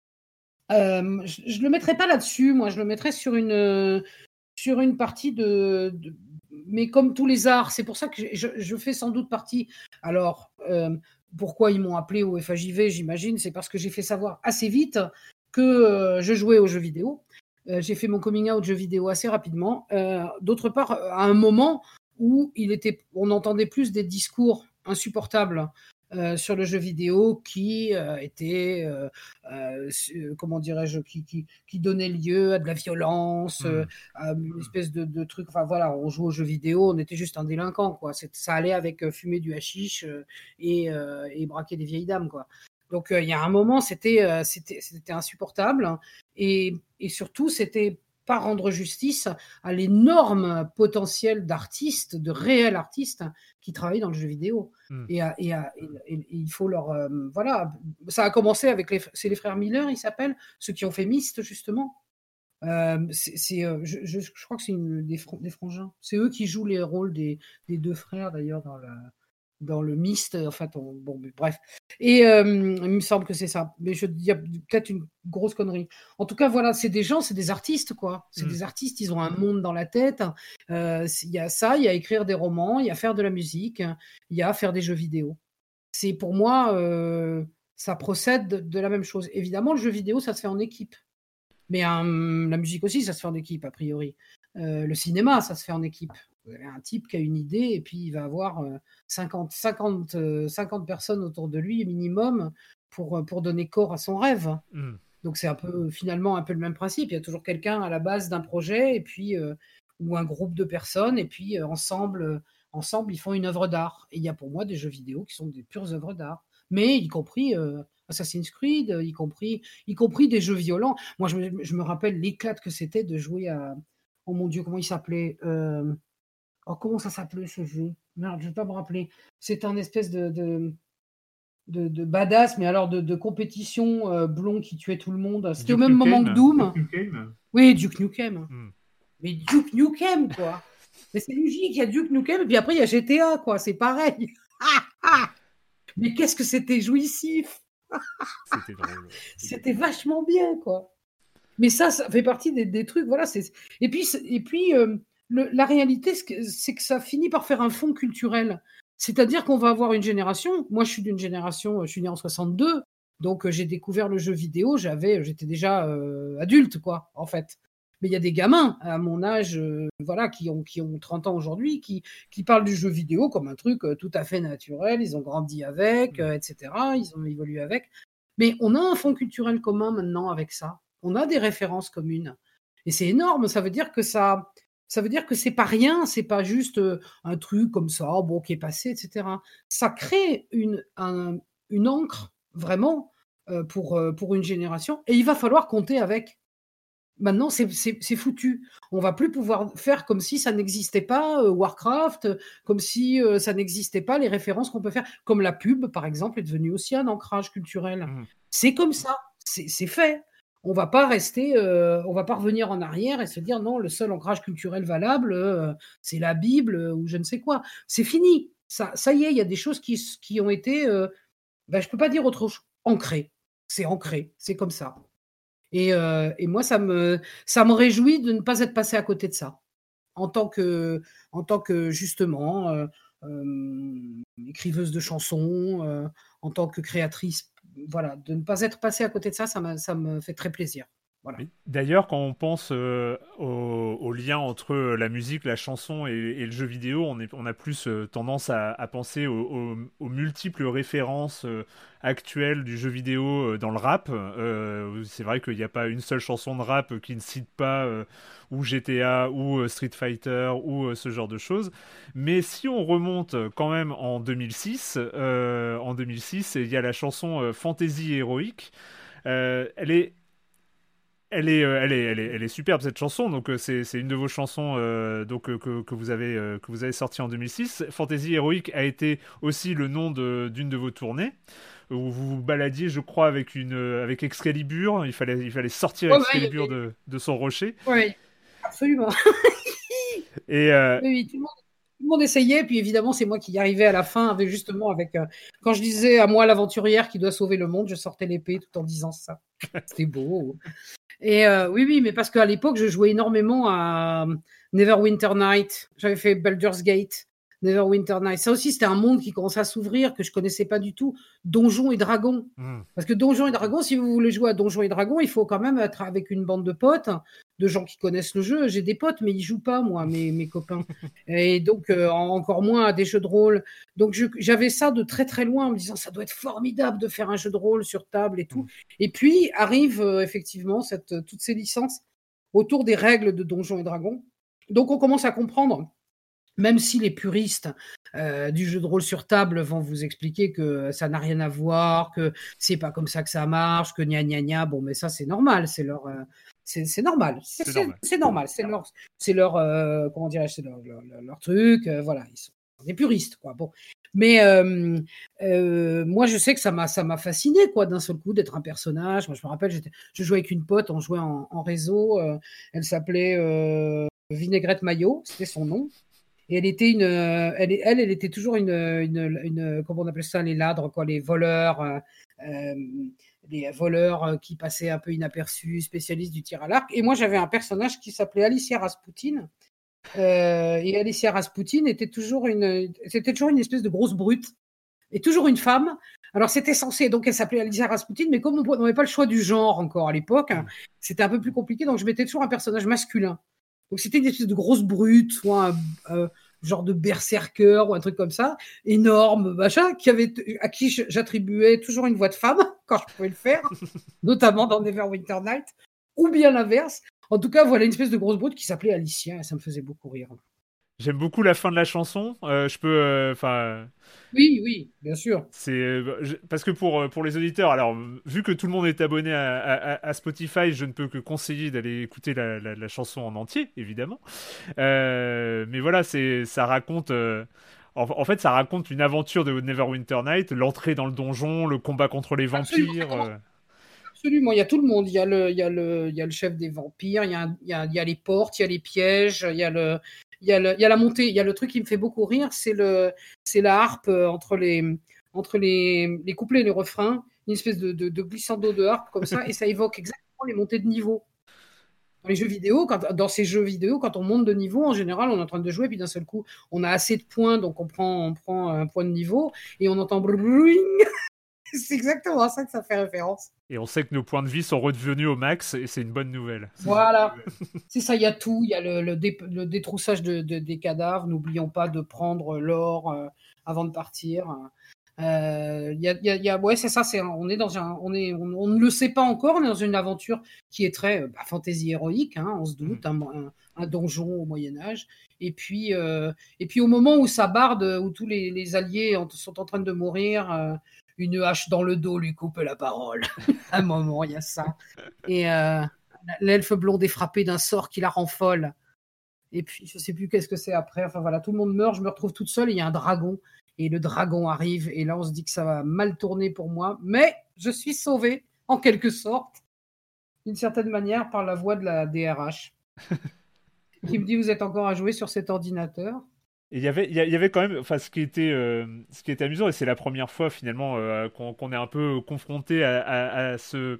S3: euh, je ne le mettrais pas là-dessus, moi. Je le mettrais sur une, sur une partie de, de... Mais comme tous les arts, c'est pour ça que je, je fais sans doute partie. Alors, euh, pourquoi ils m'ont appelé au F A J V, j'imagine, c'est parce que j'ai fait savoir assez vite que euh, je jouais aux jeux vidéo. Euh, j'ai fait mon coming out jeux vidéo assez rapidement. Euh, d'autre part, à un moment... où il était, on entendait plus des discours insupportables euh, sur le jeu vidéo qui euh, étaient, euh, euh, comment dirais-je, qui, qui, qui donnaient lieu à de la violence, mmh. euh, à une espèce de, de truc. Enfin voilà, on jouait aux jeux vidéo, on était juste un délinquant, quoi. C'est, ça allait avec euh, fumer du hashish euh, et, euh, et braquer des vieilles dames, quoi. Donc il euh, y a un moment, c'était, euh, c'était, c'était insupportable, hein, et, et surtout, c'était pas rendre justice à l'énorme potentiel d'artistes, de réels artistes qui travaillent dans le jeu vidéo. Mmh. Et, à, et, à, et, et, et il faut leur... Euh, voilà, ça a commencé avec les... C'est les frères Miller, ils s'appellent, ceux qui ont fait Myst, justement. Euh, c'est, c'est, euh, je, je, je crois que c'est une, des, fr- des frangins. C'est eux qui jouent les rôles des, des deux frères, d'ailleurs, dans la... dans le Myst, en fait, on, bon, mais bref. Et euh, il me semble que c'est ça. Mais je dis peut-être une grosse connerie. En tout cas, voilà, c'est des gens, c'est des artistes, quoi. C'est mmh. des artistes, ils ont un monde dans la tête. Il euh, y a ça, il y a écrire des romans, il y a faire de la musique, il y a faire des jeux vidéo. C'est pour moi, euh, ça procède de, de la même chose. Évidemment, le jeu vidéo, ça se fait en équipe. Mais euh, la musique aussi, ça se fait en équipe, a priori. Euh, le cinéma, ça se fait en équipe. Vous avez un type qui a une idée et puis il va avoir euh, cinquante, cinquante, euh, cinquante personnes autour de lui minimum pour, pour donner corps à son rêve. Mmh. Donc c'est un peu, finalement un peu le même principe. Il y a toujours quelqu'un à la base d'un projet et puis, euh, ou un groupe de personnes et puis euh, ensemble, euh, ensemble, ils font une œuvre d'art. Et il y a pour moi des jeux vidéo qui sont des pures œuvres d'art. Mais y compris euh, Assassin's Creed, y compris, y compris des jeux violents. Moi, je me, je me rappelle l'éclate que c'était de jouer à... Oh mon Dieu, comment il s'appelait euh... Oh, comment ça s'appelait ce jeu? Merde, je ne vais pas me rappeler. C'est un espèce de, de, de, de badass, mais alors de, de compétition euh, blond qui tuait tout le monde. C'était Duke au même Nukem, moment que Doom. Duke Nukem. Oui, Duke Nukem. Mm. Mais Duke Nukem, quoi. Mais c'est logique, il y a Duke Nukem, et puis après il y a G T A, quoi. C'est pareil. Mais qu'est-ce que c'était jouissif.
S4: C'était drôle.
S3: C'était vachement bien, quoi. Mais ça, ça fait partie des, des trucs, voilà. C'est... Et puis, et puis euh, le, la réalité, c'est que ça finit par faire un fond culturel. C'est-à-dire qu'on va avoir une génération. Moi, je suis d'une génération, je suis née en soixante-deux, donc euh, j'ai découvert le jeu vidéo. J'avais, j'étais déjà euh, adulte, quoi, en fait. Mais il y a des gamins à mon âge, euh, voilà, qui ont, qui ont trente ans aujourd'hui, qui, qui parlent du jeu vidéo comme un truc euh, tout à fait naturel. Ils ont grandi avec, euh, et cetera. Ils ont évolué avec. Mais on a un fond culturel commun maintenant avec ça. On a des références communes. Et c'est énorme. Ça veut dire que ça, ça veut dire que c'est pas rien. C'est pas juste un truc comme ça, bon, qui est passé, et cetera. Ça crée une, un, une encre, vraiment, euh, pour, euh, pour une génération. Et il va falloir compter avec. Maintenant, c'est, c'est, c'est foutu. On va plus pouvoir faire comme si ça n'existait pas, euh, Warcraft, comme si euh, ça n'existait pas, les références qu'on peut faire. Comme la pub, par exemple, est devenue aussi un ancrage culturel. Mmh. C'est comme ça. C'est, c'est fait. On va pas rester, euh, on va pas revenir en arrière et se dire non, le seul ancrage culturel valable, euh, c'est la Bible euh, ou je ne sais quoi. C'est fini. Ça, ça y est, il y a des choses qui, qui ont été, euh, ben, je peux pas dire autre chose, ancrées. C'est ancré. C'est comme ça. Et, euh, et moi, ça me, ça me réjouit de ne pas être passé à côté de ça. En tant que, en tant que justement, euh, euh, écriveuse de chansons, euh, en tant que créatrice, voilà, de ne pas être passé à côté de ça, ça, m'a, ça me fait très plaisir. Voilà.
S4: D'ailleurs, quand on pense euh, au, au lien entre la musique, la chanson et, et le jeu vidéo, on, est, on a plus euh, tendance à, à penser aux, aux, aux multiples références euh, actuelles du jeu vidéo euh, dans le rap. Euh, c'est vrai qu'il n'y a pas une seule chanson de rap qui ne cite pas euh, ou G T A ou euh, Street Fighter ou euh, ce genre de choses. Mais si on remonte quand même en deux mille six, euh, en deux mille six, il y a la chanson euh, Fantasy Héroïque. Euh, elle est Elle est, euh, elle, est, elle, est, elle est superbe cette chanson, donc euh, c'est, c'est une de vos chansons euh, donc, euh, que, que, vous avez, euh, que vous avez sortie en deux mille six. Fantasy Héroïque a été aussi le nom de, d'une de vos tournées, où vous vous baladiez, je crois, avec, une, avec Excalibur. Il fallait, il fallait sortir ouais, Excalibur ouais, de, de son rocher.
S3: Oui, absolument.
S4: Et, euh...
S3: oui, oui, tout le monde... Tout le monde essayait, puis évidemment, c'est moi qui y arrivais à la fin, avec justement avec euh, quand je disais à moi l'aventurière qui doit sauver le monde, je sortais l'épée tout en disant ça. C'était beau. Et euh, oui, oui, mais parce qu'à l'époque, je jouais énormément à Neverwinter Night. J'avais fait Baldur's Gate, Neverwinter Night. Ça aussi, c'était un monde qui commençait à s'ouvrir, que je connaissais pas du tout. Donjons et Dragons. Mmh. Parce que Donjons et Dragons, si vous voulez jouer à Donjons et Dragons, il faut quand même être avec une bande de potes, de gens qui connaissent le jeu. J'ai des potes, mais ils jouent pas, moi, mes, mes copains. Et donc, euh, encore moins à des jeux de rôle. Donc, je, j'avais ça de très, très loin, en me disant, ça doit être formidable de faire un jeu de rôle sur table et tout. Mmh. Et puis, arrivent euh, effectivement cette, toutes ces licences autour des règles de Donjons et Dragons. Donc, on commence à comprendre, même si les puristes euh, du jeu de rôle sur table vont vous expliquer que ça n'a rien à voir, que c'est pas comme ça que ça marche, que gna gna gna, bon, mais ça, c'est normal, c'est leur... Euh, c'est, c'est normal. C'est,
S4: C'est
S3: c'est,
S4: normal.
S3: c'est normal. C'est leur, c'est leur, euh, comment dirais-je, c'est leur, leur, leur, leur truc. Euh, voilà, ils sont des puristes, quoi. Bon, mais euh, euh, moi, je sais que ça m'a, ça m'a fasciné, quoi, d'un seul coup, d'être un personnage. Moi, je me rappelle, j'étais, je jouais avec une pote, on jouait en, en réseau. Euh, elle s'appelait euh, Vinaigrette Maillot, c'était son nom. Et elle était une, elle, elle, elle était toujours une, une, une, comment on appelle ça, les ladres, quoi, les voleurs, euh, euh, les voleurs qui passaient un peu inaperçus, spécialistes du tir à l'arc. Et moi, j'avais un personnage qui s'appelait Alicia Rasputin. Euh, et Alicia Rasputin était toujours une, c'était toujours une espèce de grosse brute, et toujours une femme. Alors c'était censé, donc elle s'appelait Alicia Rasputin, mais comme on n'avait pas le choix du genre encore à l'époque, mmh. c'était un peu plus compliqué, donc je mettais toujours un personnage masculin. Donc c'était une espèce de grosse brute, soit un euh, genre de berserker ou un truc comme ça, énorme, machin, qui avait, à qui j'attribuais toujours une voix de femme quand je pouvais le faire, notamment dans Neverwinter Night, ou bien l'inverse. En tout cas, voilà une espèce de grosse brute qui s'appelait Alicia, et ça me faisait beaucoup rire.
S4: J'aime beaucoup la fin de la chanson. Euh, je peux, enfin. Euh,
S3: oui, oui, bien sûr.
S4: C'est euh, je, parce que pour pour les auditeurs, alors vu que tout le monde est abonné à, à, à Spotify, je ne peux que conseiller d'aller écouter la, la, la chanson en entier, évidemment. Euh, mais voilà, c'est ça raconte. Euh, en, en fait, ça raconte une aventure de Neverwinter Night, l'entrée dans le donjon, le combat contre les vampires.
S3: Absolument. Euh... Absolument, il y a tout le monde. Il y a le, il y a le, il y a le chef des vampires. Il y a, il y a, il y a les portes, il y a les pièges, il y a le. Il y, a le, il y a la montée, il y a le truc qui me fait beaucoup rire, c'est, le, c'est la harpe entre, les, entre les, les couplets et les refrains, une espèce de, de, de glissando de harpe comme ça, et ça évoque exactement les montées de niveau. Dans les jeux vidéo, quand, dans ces jeux vidéo, quand on monte de niveau, en général, on est en train de jouer, puis d'un seul coup, on a assez de points, donc on prend, on prend un point de niveau, et on entend brrrring. C'est exactement à ça que ça fait référence.
S4: Et on sait que nos points de vie sont redevenus au max, et c'est une bonne nouvelle.
S3: Voilà, c'est ça, il y a tout. Il y a le, le, dé, le détroussage de, de, des cadavres. N'oublions pas de prendre l'or euh, avant de partir. Euh, y a, y a, y a, ouais, c'est ça. C'est, on est dans un, on est, on, on ne le sait pas encore. On est dans une aventure qui est très bah, fantasy héroïque, hein, on se doute, mmh. un, un, un donjon au Moyen Âge. Et puis, euh, et puis au moment où ça barde, où tous les, les alliés sont en train de mourir. Euh, une hache dans le dos lui coupe la parole. À un moment, il y a ça. Et euh, l'elfe blonde est frappée d'un sort qui la rend folle. Et puis, je ne sais plus qu'est-ce que c'est après. Enfin voilà, tout le monde meurt, je me retrouve toute seule et il y a un dragon. Et le dragon arrive. Et là, on se dit que ça va mal tourner pour moi. Mais je suis sauvée, en quelque sorte, d'une certaine manière, par la voix de la D R H. Qui me dit, vous êtes encore à jouer sur cet ordinateur ?
S4: Et il y avait, il y avait quand même, enfin, ce qui était, euh, ce qui était amusant, et c'est la première fois finalement euh, qu'on, qu'on est un peu confronté à, à, à ce,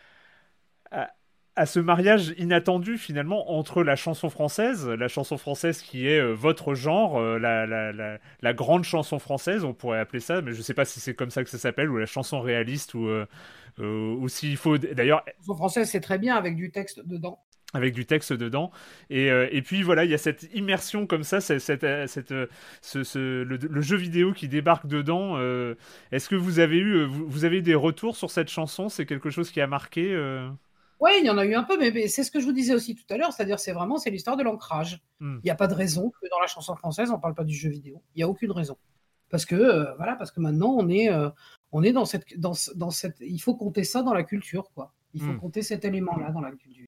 S4: à, à ce mariage inattendu finalement entre la chanson française, la chanson française qui est euh, votre genre, euh, la, la, la, la grande chanson française, on pourrait appeler ça, mais je sais pas si c'est comme ça que ça s'appelle, ou la chanson réaliste, ou, euh, euh, ou s'il faut, d'ailleurs.
S3: La chanson française, c'est très bien avec du texte dedans.
S4: Avec du texte dedans, et, euh, et puis voilà, il y a cette immersion comme ça, cette, cette, cette, ce, ce, le, le jeu vidéo qui débarque dedans. Euh, est-ce que vous avez eu, vous, vous avez eu des retours sur cette chanson ? C'est quelque chose qui a marqué euh...
S3: Oui, il y en a eu un peu, mais, mais c'est ce que je vous disais aussi tout à l'heure, c'est-à-dire c'est vraiment c'est l'histoire de l'ancrage. Il mm. n'y a pas de raison que dans la chanson française on parle pas du jeu vidéo. Il y a aucune raison, parce que euh, voilà, parce que maintenant on est euh, on est dans cette dans dans cette, il faut compter ça dans la culture, quoi. Il faut mm. compter cet élément-là dans la culture.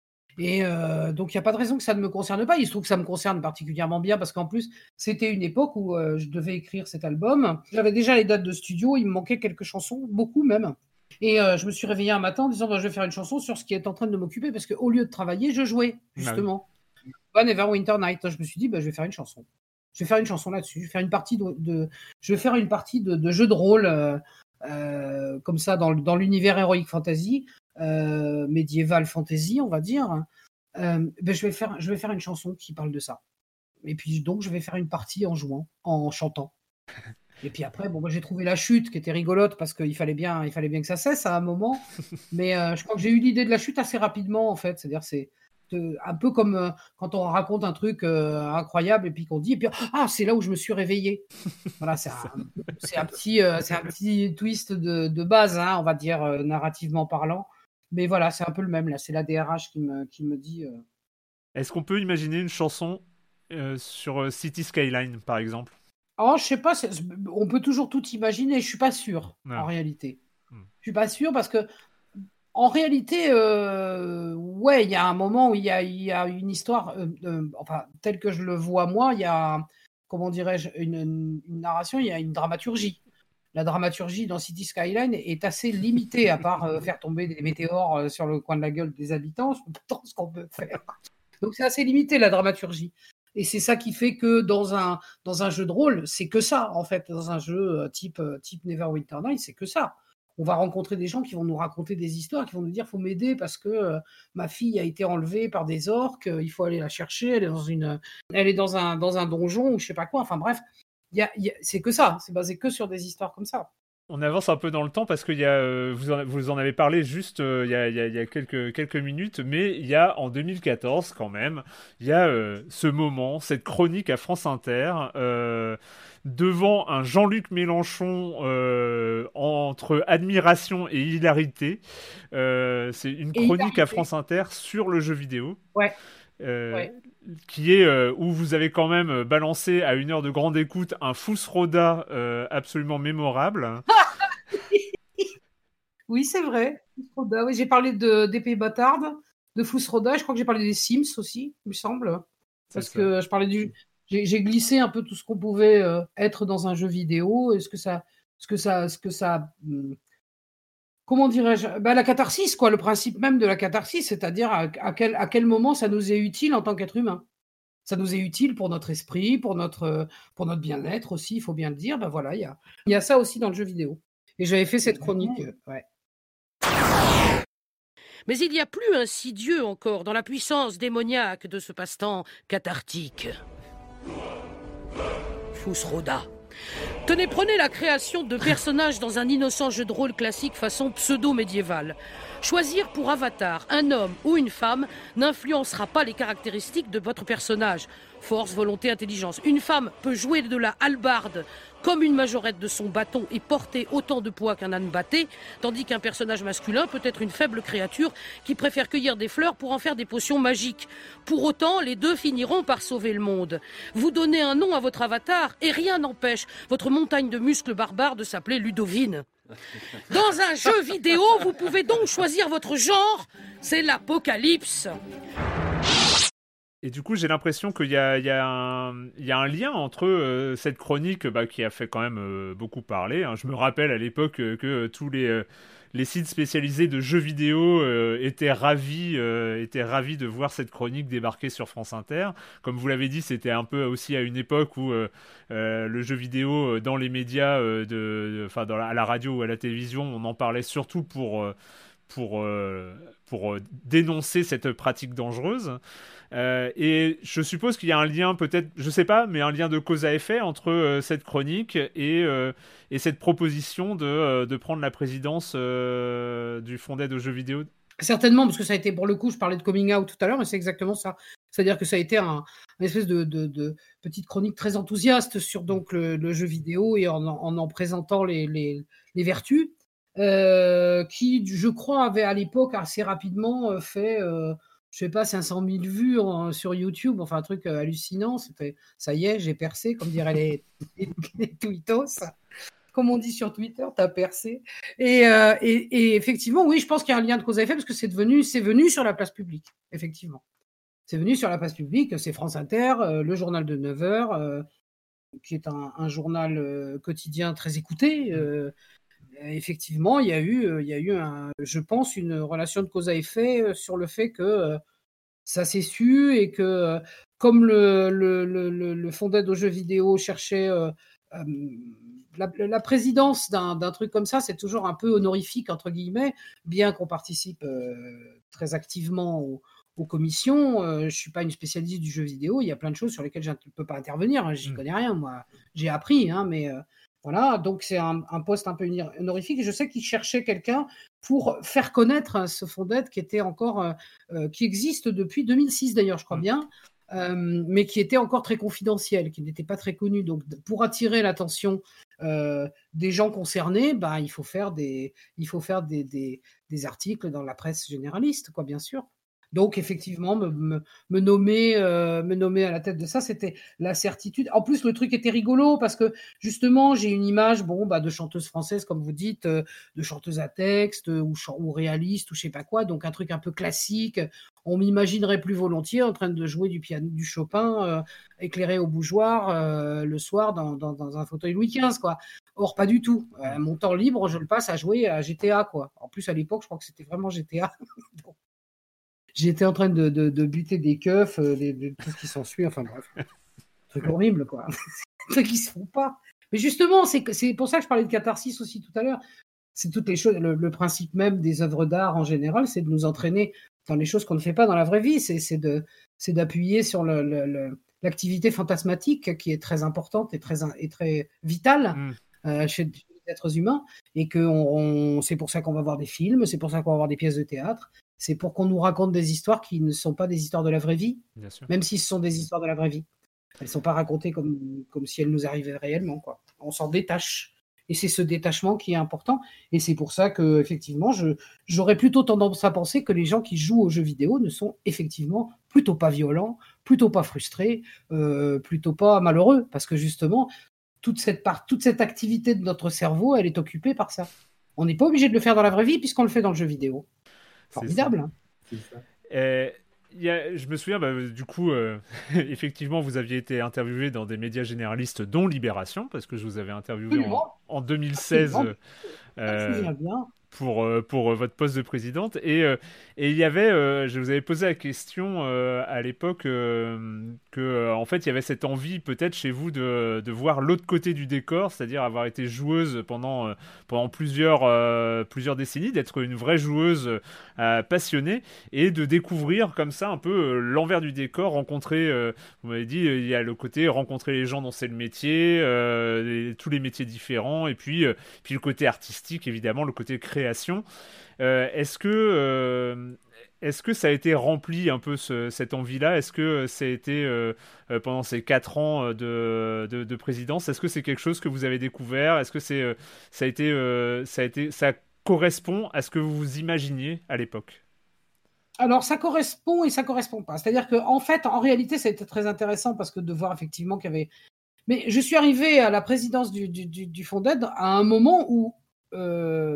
S3: Et euh, donc, il n'y a pas de raison que ça ne me concerne pas. Il se trouve que ça me concerne particulièrement bien parce qu'en plus, c'était une époque où euh, je devais écrire cet album. J'avais déjà les dates de studio, il me manquait quelques chansons, beaucoup même. Et euh, je me suis réveillée un matin en disant bah, je vais faire une chanson sur ce qui est en train de m'occuper parce qu'au lieu de travailler, je jouais, justement. Ah oui. Neverwinter Night. Je me suis dit bah, je vais faire une chanson. Je vais faire une chanson là-dessus. Je vais faire une partie de, de, je vais faire une partie de, de jeu de rôle euh, euh, comme ça dans, dans l'univers Heroic Fantasy. Euh, médiéval fantasy, on va dire, euh, ben je vais faire, je vais faire une chanson qui parle de ça. Et puis donc je vais faire une partie en jouant, en chantant. Et puis après, bon, moi j'ai trouvé la chute qui était rigolote parce qu'il fallait bien, il fallait bien que ça cesse à un moment. Mais euh, je crois que j'ai eu l'idée de la chute assez rapidement en fait. C'est-à-dire c'est de, un peu comme euh, quand on raconte un truc euh, incroyable et puis qu'on dit et puis ah c'est là où je me suis réveillée. Voilà, c'est un, c'est un petit, euh, c'est un petit twist de, de base, hein, on va dire euh, narrativement parlant. Mais voilà, c'est un peu le même, là. C'est la D R H qui me, qui me dit... Euh...
S4: Est-ce qu'on peut imaginer une chanson euh, sur City Skyline, par exemple ?
S3: Oh, je sais pas. C'est... On peut toujours tout imaginer. Je suis pas sûr, ouais. En réalité. Hmm. Je suis pas sûr parce que En réalité, euh, ouais, il y a un moment où il y a, il y a une histoire, euh, euh, enfin, telle que je le vois moi, il y a, comment dirais-je, une, une, une narration, il y a une dramaturgie. La dramaturgie dans City Skyline est assez limitée, à part euh, faire tomber des météores euh, sur le coin de la gueule des habitants, c'est pourtant ce qu'on peut faire. Donc c'est assez limité, la dramaturgie. Et c'est ça qui fait que dans un, dans un jeu de rôle, c'est que ça, en fait. Dans un jeu euh, type, euh, type Neverwinter Nights, c'est que ça. On va rencontrer des gens qui vont nous raconter des histoires, qui vont nous dire faut m'aider parce que euh, ma fille a été enlevée par des orques, euh, il faut aller la chercher, elle est dans, une, elle est dans, un, dans un donjon ou je sais pas quoi. Enfin bref, y a, y a, c'est que ça, c'est basé que sur des histoires comme ça.
S4: On avance un peu dans le temps parce que y a, euh, vous, en, vous en avez parlé juste euh, il y a, y a, y a quelques, quelques minutes, mais il y a en deux mille quatorze quand même, il y a euh, ce moment, cette chronique à France Inter, euh, devant un Jean-Luc Mélenchon euh, entre admiration et hilarité. Euh, c'est une
S3: Et
S4: chronique
S3: hilarité.
S4: à France Inter sur le jeu vidéo.
S3: Ouais.
S4: Euh,
S3: ouais.
S4: Qui est euh, où vous avez quand même balancé à une heure de grande écoute un Fous-Roda euh, absolument mémorable.
S3: Oui, c'est vrai. Fous-Roda, oui, j'ai parlé de d'épée bâtarde, de Fous-Roda, je crois que j'ai parlé des Sims aussi, il me semble. Parce que je parlais du. J'ai, j'ai glissé un peu tout ce qu'on pouvait euh, être dans un jeu vidéo. Est-ce que ça. Ce que ça. Ce que ça hum, comment dirais-je, bah, la catharsis, quoi, le principe même de la catharsis, c'est-à-dire à, à, quel, à quel moment ça nous est utile en tant qu'être humain. Ça nous est utile pour notre esprit, pour notre, pour notre bien-être aussi, il faut bien le dire. Ben voilà, il y a, y a ça aussi dans le jeu vidéo. Et j'avais fait cette chronique. Euh, ouais.
S5: Mais il y a plus insidieux encore dans la puissance démoniaque de ce passe-temps cathartique. Fous-Roda. Tenez, prenez la création de personnages dans un innocent jeu de rôle classique façon pseudo-médiévale. Choisir pour avatar un homme ou une femme n'influencera pas les caractéristiques de votre personnage. Force, volonté, intelligence. Une femme peut jouer de la hallebarde comme une majorette de son bâton et porter autant de poids qu'un âne batté, tandis qu'un personnage masculin peut être une faible créature qui préfère cueillir des fleurs pour en faire des potions magiques. Pour autant, les deux finiront par sauver le monde. Vous donnez un nom à votre avatar et rien n'empêche votre montagne de muscles barbares de s'appeler Ludovine. Dans un jeu vidéo, vous pouvez donc choisir votre genre, c'est l'apocalypse.
S4: Et du coup, j'ai l'impression qu'il y a, il y a, un, il y a un lien entre euh, cette chronique bah, qui a fait quand même euh, beaucoup parler. Hein. Je me rappelle à l'époque euh, que euh, tous les, euh, les sites spécialisés de jeux vidéo euh, étaient, ravis, euh, étaient ravis de voir cette chronique débarquer sur France Inter. Comme vous l'avez dit, c'était un peu aussi à une époque où euh, euh, le jeu vidéo dans les médias, euh, de, de, dans la, à la radio ou à la télévision, on en parlait surtout pour... Euh, pour, euh, pour euh, dénoncer cette pratique dangereuse. Euh, et je suppose qu'il y a un lien, peut-être, je sais pas, mais un lien de cause à effet entre euh, cette chronique et, euh, et cette proposition de, euh, de prendre la présidence euh, du Fonds d'aide aux jeux vidéo.
S3: Certainement, parce que ça a été, pour le coup, je parlais de coming out tout à l'heure, mais c'est exactement ça. C'est-à-dire que ça a été un, une espèce de, de, de petite chronique très enthousiaste sur donc, le, le jeu vidéo et en en, en présentant les, les, les vertus. Euh, qui, je crois, avait à l'époque assez rapidement fait, euh, je sais pas, cinq cent mille vues en, sur YouTube, enfin un truc euh, hallucinant. C'était, ça y est, j'ai percé, comme diraient les, les, les tweetos. Comme on dit sur Twitter, t'as percé. Et, euh, et, et effectivement, oui, je pense qu'il y a un lien de cause à effet parce que c'est devenu, c'est venu sur la place publique, effectivement. C'est venu sur la place publique, c'est France Inter, euh, le journal de neuf heures, euh, qui est un, un journal euh, quotidien très écouté. Euh, Effectivement, il y a eu, il y a eu un, je pense, une relation de cause à effet sur le fait que euh, ça s'est su et que, euh, comme le, le, le, le Fonds d'aide aux jeux vidéo cherchait euh, euh, la, la présidence d'un, d'un truc comme ça, c'est toujours un peu honorifique, entre guillemets, bien qu'on participe euh, très activement aux, aux commissions. Euh, je ne suis pas une spécialiste du jeu vidéo, il y a plein de choses sur lesquelles je ne peux pas intervenir, hein, j'y mmh. connais rien, moi. J'ai appris, hein, mais... Euh, Voilà, donc c'est un, un poste un peu honorifique. Et je sais qu'il cherchait quelqu'un pour faire connaître ce fonds d'aide qui était encore, euh, qui existe depuis deux mille six d'ailleurs, je crois bien, euh, mais qui était encore très confidentiel, qui n'était pas très connu. Donc pour attirer l'attention euh, des gens concernés, bah, il faut faire des, il faut faire des, des, des articles dans la presse généraliste, quoi, bien sûr. Donc effectivement, me, me, me nommer, euh, me nommer à la tête de ça, c'était la certitude. En plus, le truc était rigolo parce que justement, j'ai une image, bon, bah, de chanteuse française, comme vous dites, euh, de chanteuse à texte euh, ou, chan- ou réaliste ou je sais pas quoi. Donc un truc un peu classique. On m'imaginerait plus volontiers en train de jouer du piano, du Chopin, euh, éclairé au bougeoir euh, le soir dans, dans, dans un fauteuil Louis quinze, quoi. Or, pas du tout. Euh, mon temps libre, je le passe à jouer à G T A, quoi. En plus, à l'époque, je crois que c'était vraiment G T A. Donc, j'étais en train de, de, de buter des keufs, euh, des- de, tout ce qui s'ensuit. Enfin bref, truc horrible, quoi. Trucs qui se font pas. Mais justement, c'est que- c'est pour ça que je parlais de catharsis aussi tout à l'heure. C'est toutes les choses. Le, le principe même des œuvres d'art en général, c'est de nous entraîner dans les choses qu'on ne fait pas dans la vraie vie. C'est c'est de c'est d'appuyer sur le, le- le- l'activité fantasmatique qui est très importante et très et très vitale
S4: Mm.
S3: euh, chez chez les êtres humains. Et que on, on- c'est pour ça qu'on va voir des films, c'est pour ça qu'on va voir des pièces de théâtre. C'est pour qu'on nous raconte des histoires qui ne sont pas des histoires de la vraie vie,
S4: Bien sûr.
S3: même si ce sont des histoires de la vraie vie. Elles ne sont pas racontées comme, comme si elles nous arrivaient réellement, quoi. On s'en détache. Et c'est ce détachement qui est important. Et c'est pour ça que, effectivement, je, j'aurais plutôt tendance à penser que les gens qui jouent aux jeux vidéo ne sont effectivement plutôt pas violents, plutôt pas frustrés, euh, plutôt pas malheureux. Parce que justement, toute cette, part, toute cette activité de notre cerveau, elle est occupée par ça. On n'est pas obligé de le faire dans la vraie vie puisqu'on le fait dans le jeu vidéo.
S4: C'est ça.
S3: Formidable, hein.
S6: C'est ça.
S4: Euh, il y a- je me souviens, bah, du coup, euh, effectivement, vous aviez été interviewé dans des médias généralistes, dont Libération, parce que je vous avais interviewé en,
S3: Absolument.
S4: en deux mille seize
S3: Absolument.
S4: euh,
S3: Je me souviens bien.
S4: pour, euh, pour euh, votre poste de présidente. Et, euh, et il y avait, euh, je vous avais posé la question euh, à l'époque euh, que, euh, en fait, il y avait cette envie peut-être chez vous de, de voir l'autre côté du décor, c'est-à-dire avoir été joueuse pendant, euh, pendant plusieurs, euh, plusieurs décennies, d'être une vraie joueuse euh, passionnée et de découvrir comme ça un peu euh, l'envers du décor, rencontrer, euh, vous m'avez dit, euh, il y a le côté rencontrer les gens dont c'est le métier, euh, les- tous les métiers différents, et puis, euh, puis le côté artistique, évidemment, le côté création. Euh, est-ce que, euh, est-ce que ça a été rempli un peu ce- cette envie-là? Est-ce que ça a été euh, euh, pendant ces quatre ans euh, de, de, de présidence? Est-ce que c'est quelque chose que vous avez découvert? Est-ce que c'est, euh, ça a été, euh, ça a été, ça correspond à ce que vous vous imaginiez à l'époque?
S3: Alors, ça correspond et ça correspond pas. C'est-à-dire que, en fait, en réalité, ça a été très intéressant parce que de voir effectivement qu'il y avait. Mais je suis arrivé à la présidence du, du, du, du Fonded à un moment où, euh,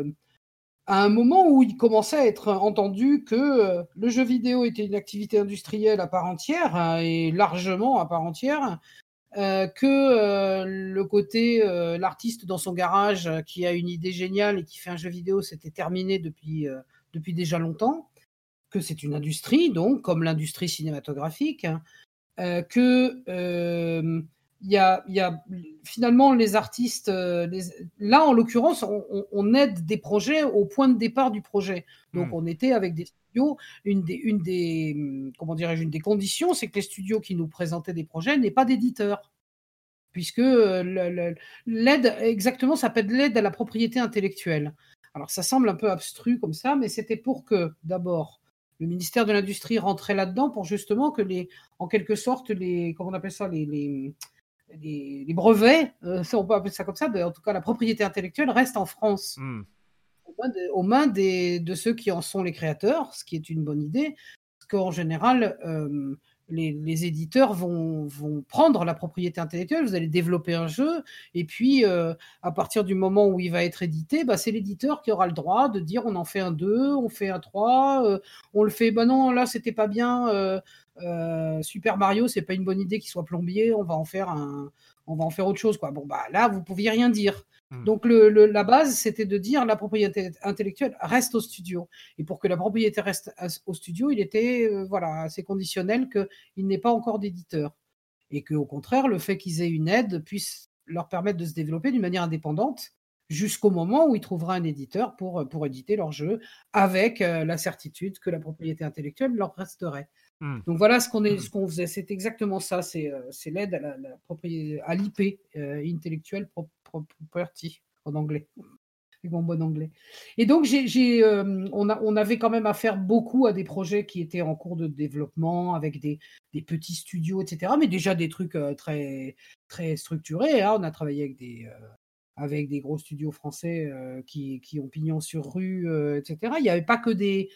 S3: à un moment où il commençait à être entendu que euh, le jeu vidéo était une activité industrielle à part entière hein, et largement à part entière, euh, que euh, le côté euh, l'artiste dans son garage euh, qui a une idée géniale et qui fait un jeu vidéo, c'était terminé depuis euh, depuis déjà longtemps, que c'est une industrie donc comme l'industrie cinématographique, hein, euh, que euh, il y a, il y a finalement les artistes, euh, les, là en l'occurrence, on, on- on aide des projets au point de départ du projet. Donc
S4: Mm.
S3: on était avec des studios, une des, une des, hum, comment dirais-je, une des conditions, c'est que les studios qui nous présentaient des projets n'aient pas d'éditeurs, puisque euh, le- le- l'aide, exactement, ça s'appelle l'aide à la propriété intellectuelle. Alors ça semble un peu abstru comme ça, mais c'était pour que, d'abord, le ministère de l'Industrie rentrait là-dedans pour justement que les, en quelque sorte, les, comment on appelle ça, les, les, les, les brevets, euh, ça, on peut appeler ça comme ça, mais en tout cas la propriété intellectuelle reste en France,
S4: Mm.
S3: aux mains, de, aux mains des, de ceux qui en sont les créateurs, ce qui est une bonne idée, parce qu'en général, euh, les, les éditeurs vont, vont prendre la propriété intellectuelle, vous allez développer un jeu, et puis euh, à partir du moment où il va être édité, bah, c'est l'éditeur qui aura le droit de dire on en fait un deux, on fait un trois, euh, on le fait, bah non, là c'était pas bien, euh, euh, Super Mario, c'est pas une bonne idée qu'il soit plombier, on va en faire un, on va en faire autre chose, quoi. Bon, bah là, vous pouviez rien dire.
S4: Mm.
S3: Donc le, le- la base, c'était de dire la propriété intellectuelle reste au studio. Et pour que la propriété reste à- au studio, il était euh, voilà, assez conditionnel qu'il n'ait pas encore d'éditeur. Et qu'au contraire, le fait qu'ils aient une aide puisse leur permettre de se développer d'une manière indépendante jusqu'au moment où ils trouveraient un éditeur pour, pour éditer leur jeu avec euh, la certitude que la propriété intellectuelle leur resterait.
S4: Mm.
S3: Donc voilà ce qu'on est, ce qu'on faisait, c'est exactement ça, c'est euh, c'est l'aide à la, la propriété, à l'I P, euh, intellectual Pro- Pro- property en anglais, avec mon bon anglais. Et donc j'ai, j'ai, euh, on a, on avait quand même affaire beaucoup à des projets qui étaient en cours de développement avec des, des petits studios, et cetera. Mais déjà des trucs euh, très, très structurés, hein. On a travaillé avec des, euh, avec des gros studios français euh, qui, qui ont pignon sur rue, euh, et cetera. Il n'y avait pas que des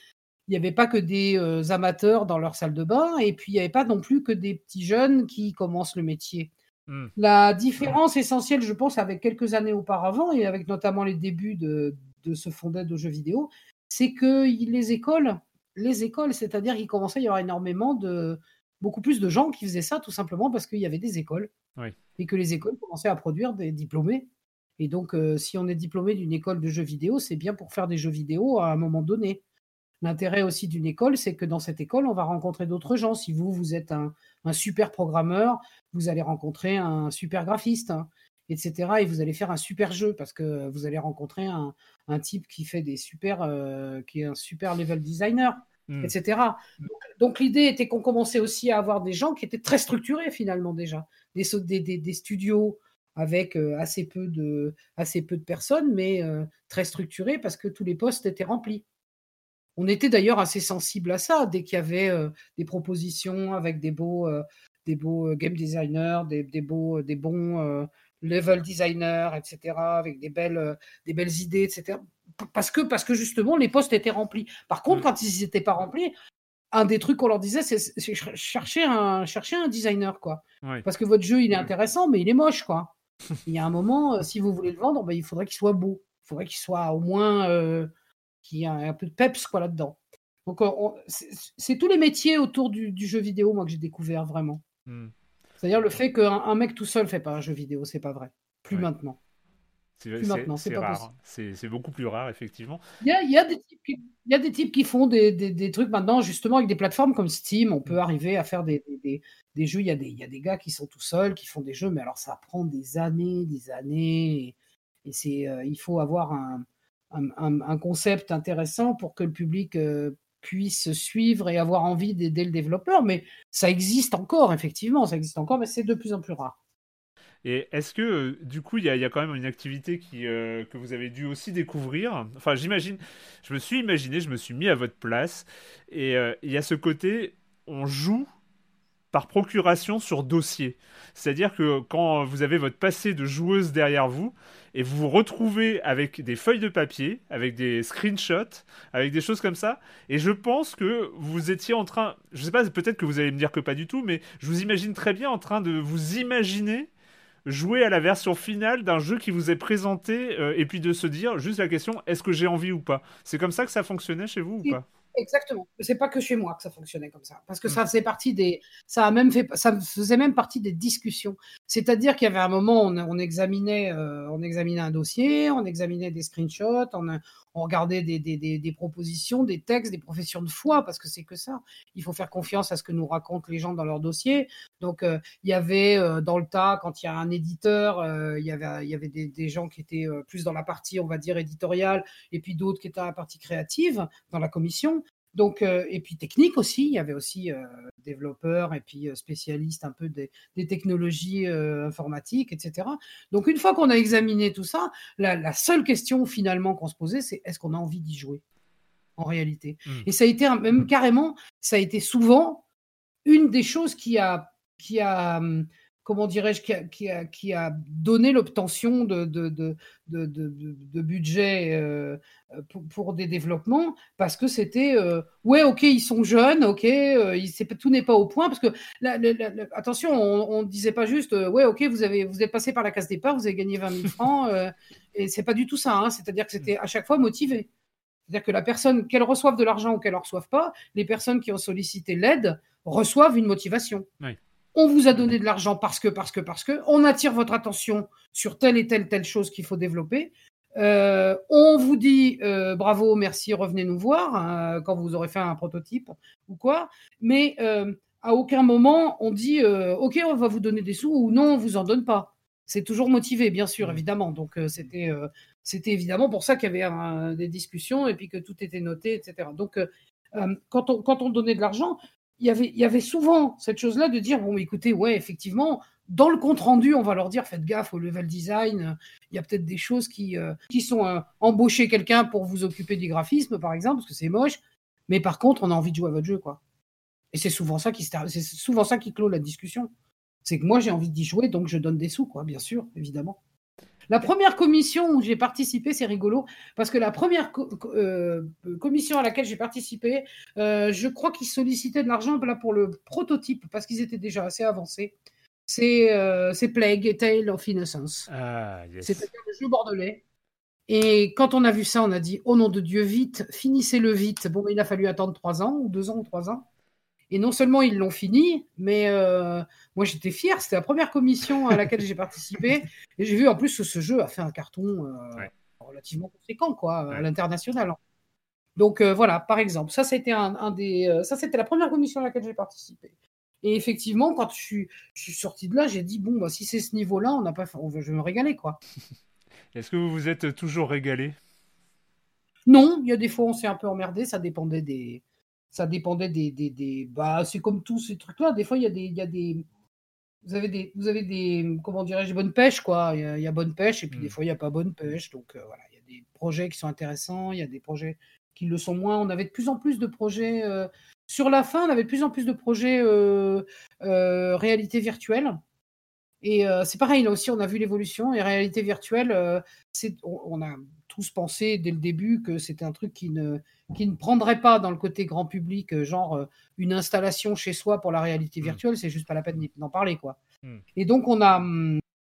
S3: il y avait pas que des, heu, amateurs dans leur salle de bain et puis il y avait pas non plus que des petits jeunes qui commencent le métier.
S4: Mmh.
S3: La différence essentielle, je pense, avec quelques années auparavant et avec notamment les débuts de de ce fonds d'aide aux jeux vidéo, c'est que il les écoles les écoles, c'est-à-dire qu'il commençait à y avoir énormément de beaucoup plus de gens qui faisaient ça tout simplement parce qu'il y avait des écoles
S4: Oui.
S3: et que les écoles commençaient à produire des diplômés et donc heu, si on est diplômé d'une école de jeux vidéo, c'est bien pour faire des jeux vidéo à un moment donné. L'intérêt aussi d'une école, c'est que dans cette école, on va rencontrer d'autres gens. Si vous, vous êtes un un super programmeur, vous allez rencontrer un super graphiste, hein, et cetera et vous allez faire un super jeu parce que vous allez rencontrer un un type qui fait des super, heu, qui est un super level designer, et
S4: Mmh.
S3: cetera. Donc donc l'idée était qu'on commençait aussi à avoir des gens qui étaient très structurés finalement déjà. Des so des des des studios avec, heu, assez peu de assez peu de personnes, mais heu, très structurés parce que tous les postes étaient remplis. On était d'ailleurs assez sensible à ça, dès qu'il y avait, heu, des propositions avec des beaux, heu, des beaux, heu, game designers, des des beaux, heu, des bons, heu, level designers et cetera, avec des belles, heu, des belles idées et cetera. P parce que parce que justement les postes étaient remplis. Par contre,
S4: Mmh.
S3: quand ils étaient pas remplis, un des trucs qu'on leur disait, c'est c'est ch cherchez un cherchez un designer, quoi.
S4: Oui.
S3: Parce que votre jeu, il est intéressant, mais il est moche, quoi. Il y a un moment, heu, si vous voulez le vendre, bah, il faudrait qu'il soit beau. Il faudrait qu'il soit au moins, heu qu'il y a un peu de peps quoi là-dedans. Donc on on c'est c'est tous les métiers autour du du jeu vidéo moi que j'ai découvert vraiment.
S4: Mmh.
S3: C'est-à-dire le fait qu'un un mec tout seul fait pas un jeu vidéo, c'est pas vrai. Plus
S4: Ouais.
S3: maintenant.
S4: C'est
S3: Plus
S4: c'est
S3: maintenant, c'est
S4: c'est
S3: pas
S4: rare,
S3: possible.
S4: hein. C'est c'est beaucoup plus rare, effectivement.
S3: Il y a il y a des types qui il y a des types qui font des des des trucs maintenant justement avec des plateformes comme Steam, on
S4: Mmh.
S3: peut arriver à faire des des des des jeux. Il y a des il y a des gars qui sont tout seuls, qui font des jeux, mais alors ça prend des années, des années et et c'est, heu, il faut avoir un un un un concept intéressant pour que le public, heu, puisse suivre et avoir envie d'aider le développeur. Mais ça existe encore effectivement, ça existe encore, mais c'est de plus en plus rare.
S4: Et est-ce que, euh, du coup, il y a, il y a quand même une activité qui, euh, que vous avez dû aussi découvrir? Enfin, j'imagine, je me suis imaginé, je me suis mis à votre place, et euh, il y a ce côté, on joue par procuration sur dossier. C'est-à-dire que quand vous avez votre passé de joueuse derrière vous, et vous vous retrouvez avec des feuilles de papier, avec des screenshots, avec des choses comme ça, et je pense que vous étiez en train, je sais pas, peut-être que vous allez me dire que pas du tout, mais je vous imagine très bien en train de vous imaginer jouer à la version finale d'un jeu qui vous est présenté, euh, et puis de se dire juste la question, est-ce que j'ai envie ou pas? C'est comme ça que ça fonctionnait chez vous ou
S3: Oui,
S4: pas?
S3: exactement. C'est pas que chez moi que ça fonctionnait comme ça, parce que
S4: Hmm.
S3: ça faisait partie des ça a même fait ça faisait même partie des discussions. C'est-à-dire qu'il y avait un moment, on on examinait, heu, on examinait un dossier, on examinait des screenshots, on a on regardait des des des des propositions, des textes, des professions de foi, parce que c'est que ça. Il faut faire confiance à ce que nous racontent les gens dans leurs dossiers. Donc, heu, il y avait, heu, dans le tas, quand il y a un éditeur, heu, il y avait il y avait des des gens qui étaient, heu, plus dans la partie, on va dire, éditoriale et puis d'autres qui étaient dans la partie créative, dans la commission. Donc, heu et puis technique aussi, il y avait aussi, heu, développeurs et puis, heu, spécialistes un peu des des technologies, heu, informatiques et cetera. Donc une fois qu'on a examiné tout ça, la la seule question finalement qu'on se posait, c'est: «Est-ce qu'on a envie d'y jouer?» En réalité.
S4: Hmm.
S3: Et ça a été un même carrément, ça a été souvent une des choses qui a qui a, mmh, comment dirais-je? Qui a qui a qui a donné l'obtention de de de de de de de budget, heu heu, pour pour des développements parce que c'était, heu: «Ouais, OK, ils sont jeunes, OK, heu, ils c'est tout n'est pas au point». Parce que la le la le attention, on on disait pas juste, heu: «Ouais, OK, vous avez vous êtes passé par la case départ, vous avez gagné vingt mille francs», heu et c'est pas du tout ça, hein. C'est-à-dire que c'était à chaque fois motivé. C'est-à-dire que la personne, qu'elle reçoive de l'argent ou qu'elle en reçoive pas, les personnes qui ont sollicité l'aide reçoivent une motivation.
S4: Oui.
S3: On vous a donné de l'argent parce que, parce que, parce que, on attire votre attention sur telle et telle, telle chose qu'il faut développer. Euh, on vous dit euh, bravo, merci, revenez nous voir euh, quand vous aurez fait un prototype ou quoi. Mais euh, à aucun moment on dit euh, ok, on va vous donner des sous ou non, on vous en donne pas. C'est toujours motivé, bien sûr,
S4: Hmm.
S3: évidemment. Donc euh, c'était euh, c'était évidemment pour ça qu'il y avait un, des discussions et puis que tout était noté, et cetera. Donc euh, euh, quand on quand on donnait de l'argent, il y avait il y avait souvent cette chose-là de dire bon, écoutez, ouais, effectivement, dans le compte rendu, on va leur dire faites gaffe au level design. Il y a peut-être des choses qui euh, qui sont euh, embaucher quelqu'un pour vous occuper du graphisme, par exemple, parce que c'est moche. Mais par contre, on a envie de jouer à votre jeu, quoi. Et c'est souvent ça qui se ter- c'est souvent ça qui clôt la discussion. C'est que moi j'ai envie d'y jouer, donc je donne des sous, quoi, bien sûr, évidemment. La première commission où j'ai participé, c'est rigolo, parce que la première co- co- euh, commission à laquelle j'ai participé, euh, je crois qu'ils sollicitaient de l'argent là, pour le prototype, parce qu'ils étaient déjà assez avancés. C'est, euh, c'est Plague, A Tale of Innocence.
S4: Ah, yes.
S3: C'est-à-dire le jeu bordelais. Et quand on a vu ça, on a dit, oh nom de Dieu, vite, finissez-le vite. Bon, il a fallu attendre trois ans, ou deux ans, ou trois ans. Et non seulement ils l'ont fini, mais euh, moi j'étais fière. C'était la première commission à laquelle j'ai participé. Et j'ai vu en plus que ce jeu a fait un carton euh,
S4: Ouais.
S3: relativement conséquent, quoi,
S4: Ouais.
S3: à l'international. Donc euh, voilà, par exemple, ça c'était un, un des, euh, ça c'était la première commission à laquelle j'ai participé. Et effectivement, quand je suis, je suis sorti de là, j'ai dit bon, bah, si c'est ce niveau-là, on n'a pas, on veut, je vais me régaler, quoi.
S4: Est-ce que vous vous êtes toujours régalé?
S3: Non, il y a des fois on s'est un peu emmerdé, ça dépendait des, ça dépendait des, des, des... bah c'est comme tous ces trucs-là. Des fois il y a des, il y a des, vous avez des, vous avez des, comment dirais-je, bonne pêche, quoi. Il y a, il y a bonne pêche et puis
S4: Mm.
S3: des fois il n'y a pas bonne pêche. Donc euh, voilà, il y a des projets qui sont intéressants, il y a des projets qui le sont moins. On avait de plus en plus de projets euh, sur la fin, on avait de plus en plus de projets euh, euh, réalité virtuelle. Et euh, c'est pareil, là aussi, on a vu l'évolution. Et réalité virtuelle, euh, c'est, on, on a tous pensé dès le début que c'était un truc qui ne, qui ne prendrait pas dans le côté grand public, euh, genre euh, une installation chez soi pour la réalité
S4: Mm.
S3: virtuelle, c'est juste pas la peine d'y- d'en parler, quoi.
S4: Mm.
S3: Et donc, on a, hum,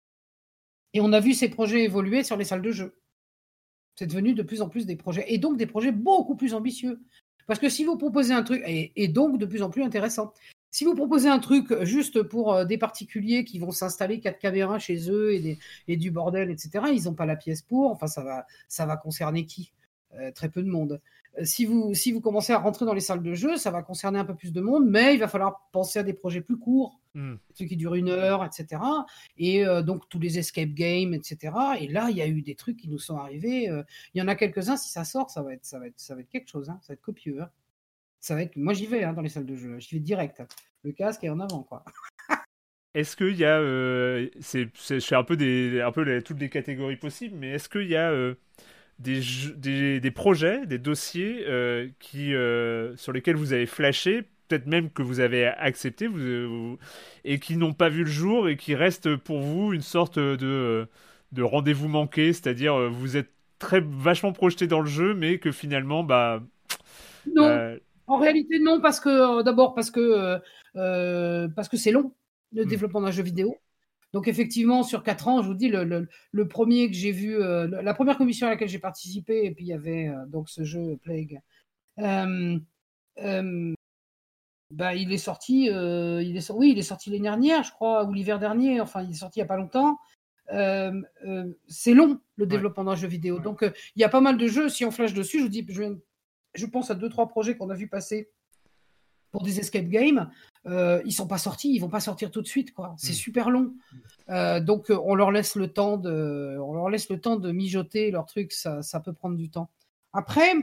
S3: et on a vu ces projets évoluer sur les salles de jeu. C'est devenu de plus en plus des projets, et donc des projets beaucoup plus ambitieux. Parce que si vous proposez un truc, et, et donc de plus en plus intéressant, si vous proposez un truc juste pour euh, des particuliers qui vont s'installer quatre caméras chez eux et, des, et du bordel, et cetera, ils n'ont pas la pièce pour, enfin ça va, ça va concerner qui? Euh, très peu de monde. Euh, si, vous, si vous commencez à rentrer dans les salles de jeu, ça va concerner un peu plus de monde, mais il va falloir penser à des projets plus courts,
S4: Mm.
S3: ceux qui durent une heure, et cetera. Et euh, donc tous les escape games, et cetera. Et là, il y a eu des trucs qui nous sont arrivés. euh, Il y en a quelques-uns, si ça sort, ça va être, ça va être, ça va être quelque chose. Hein, ça va être copieux. Hein. Ça va être, moi, j'y vais hein, dans les salles de jeu. J'y vais direct. Hein. Le casque est en avant, quoi.
S4: Est-ce qu'il y a, euh, c'est, c'est, je fais un peu des, un peu les- toutes les catégories possibles, mais est-ce qu'il y a euh, des, jeux- des, des projets, des dossiers euh, qui, euh, sur lesquels vous avez flashé, peut-être même que vous avez accepté, vous, euh, vous- et qui n'ont pas vu le jour et qui restent pour vous une sorte de, de rendez-vous manqué, c'est-à-dire euh, vous êtes très vachement projeté dans le jeu, mais que finalement, bah,
S3: Non,
S4: euh,
S3: en réalité, non, parce que euh, d'abord parce que euh, euh, parce que c'est long le
S4: Hmm.
S3: développement d'un jeu vidéo. Donc effectivement, sur quatre ans, je vous dis, le, le, le premier que j'ai vu, euh, le- la première commission à laquelle j'ai participé, et puis il y avait euh, donc ce jeu Plague. Euh, euh, bah, il est sorti, euh, il est, so- oui, il est sorti l'année dernière, je crois, ou l'hiver dernier. Enfin, il est sorti il n'y a pas longtemps. Euh, euh, c'est long le
S4: Ouais.
S3: développement d'un jeu vidéo.
S4: Ouais.
S3: Donc euh, il y a pas mal de jeux. Si on flash dessus, je vous dis, je, viens- je pense à deux trois projets qu'on a vu passer pour des escape games. Euh, ils sont pas sortis, ils vont pas sortir tout de suite, quoi. C'est
S4: Mm.
S3: super long. Euh, donc euh, on leur laisse le temps de, on leur laisse le temps de mijoter leur truc. Ça, ça peut prendre du temps. Après.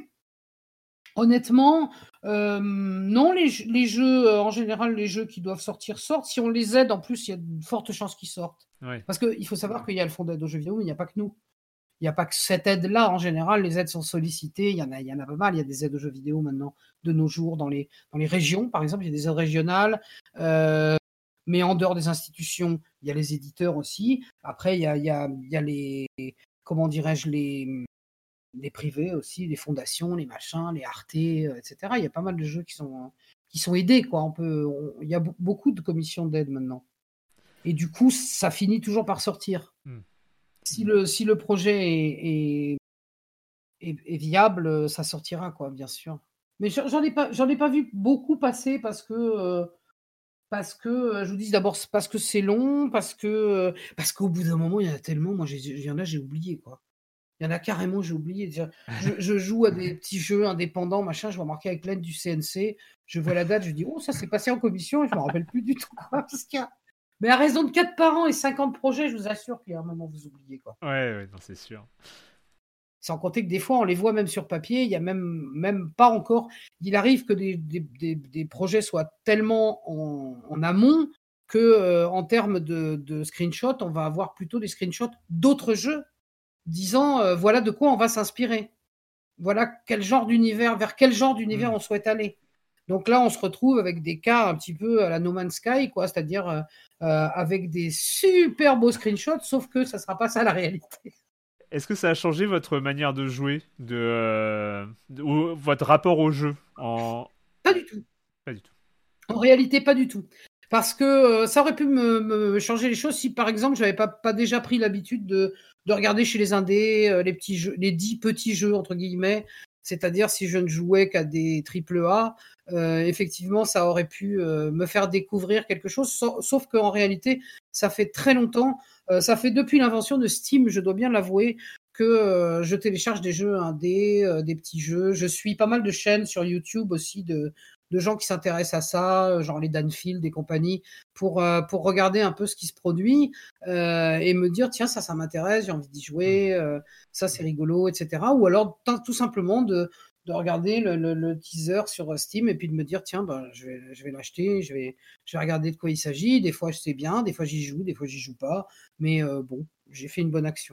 S3: Honnêtement, euh, non, les, jeux- les jeux, euh, en général, les jeux qui doivent sortir sortent. Si on les aide, en plus, il y a de fortes chances qu'ils sortent.
S4: Ouais.
S3: Parce qu'il faut savoir qu'il y a le fonds d'aide aux jeux vidéo, mais il n'y a pas que nous. Il n'y a pas que cette aide-là. En général, les aides sont sollicitées. Il y en a, il y en a pas mal. Il y a des aides aux jeux vidéo maintenant, de nos jours, dans les, dans les régions, par exemple. Il y a des aides régionales. Euh, mais en dehors des institutions, il y a les éditeurs aussi. Après, il y a, il y a, il y a les, comment dirais-je, les, les privés aussi, les fondations, les machins, les Arte, euh, et cetera. Il y a pas mal de jeux qui sont, qui sont aidés, quoi. On peut, on- il y a be- beaucoup de commissions d'aide maintenant. Et du coup, ça finit toujours par sortir.
S4: Mm.
S3: Si le, si le projet est, est, est- est viable, euh, ça sortira, quoi, bien sûr. Mais j'en j'en ai pas, j'en ai pas vu beaucoup passer parce que, euh, parce que, euh, je vous dis d'abord, c'est parce que c'est long, parce que, euh, parce qu'au bout d'un moment, il y en a tellement. Moi, j'ai- il y en a, j'ai oublié, quoi. Il y en a carrément, j'ai oublié. Dire, Je, je joue à des petits jeux indépendants, machin, je vois marqué avec l'aide du C N C, je vois la date, je dis, oh, ça s'est passé en commission, et je me rappelle plus du tout. Quoi, parce qu'il y a- Mais à raison de quatre par an et cinquante projets, je vous assure qu'il y a un moment, vous oubliez, quoi.
S4: Ouais, ouais, non, c'est sûr.
S3: Sans compter que des fois, on les voit même sur papier, il y a même, même pas encore. Il arrive que des, des, des, des projets soient tellement en, en amont que, euh, en termes de, de screenshots, on va avoir plutôt des screenshots d'autres jeux, disant euh, voilà de quoi on va s'inspirer. Voilà quel genre d'univers, vers quel genre d'univers
S4: Mm.
S3: on souhaite aller. Donc là, on se retrouve avec des cas un petit peu à la No Man's Sky, quoi, c'est-à-dire euh, euh, avec des super beaux screenshots, sauf que ça sera pas ça la réalité.
S4: Est-ce que ça a changé votre manière de jouer, de, euh, de- ou votre rapport au jeu en...
S3: Pas du tout.
S4: Pas du tout.
S3: En réalité, pas du tout. Parce que euh, ça aurait pu me, me changer les choses si, par exemple, j'avais pas, pas déjà pris l'habitude de, de regarder chez les indés euh, les petits jeux, les dix petits jeux entre guillemets. C'est-à-dire si je ne jouais qu'à des triple A, euh, effectivement, ça aurait pu euh, me faire découvrir quelque chose. Sauf, sauf qu'en réalité, ça fait très longtemps, euh, ça fait depuis l'invention de Steam, je dois bien l'avouer, que euh, je télécharge des jeux indés, euh, des petits jeux. Je suis pas mal de chaînes sur YouTube aussi de de gens qui s'intéressent à ça, genre les Danfield et compagnie, pour euh, pour regarder un peu ce qui se produit euh, et me dire tiens ça ça m'intéresse, j'ai envie d'y jouer, euh, ça c'est rigolo, et cetera. Ou alors t- tout simplement de de regarder le, le, le teaser sur Steam et puis de me dire tiens bah je vais je vais l'acheter, je vais je vais regarder de quoi il s'agit. Des fois je sais bien, des fois j'y joue, des fois j'y joue pas, mais euh, bon j'ai fait une bonne action.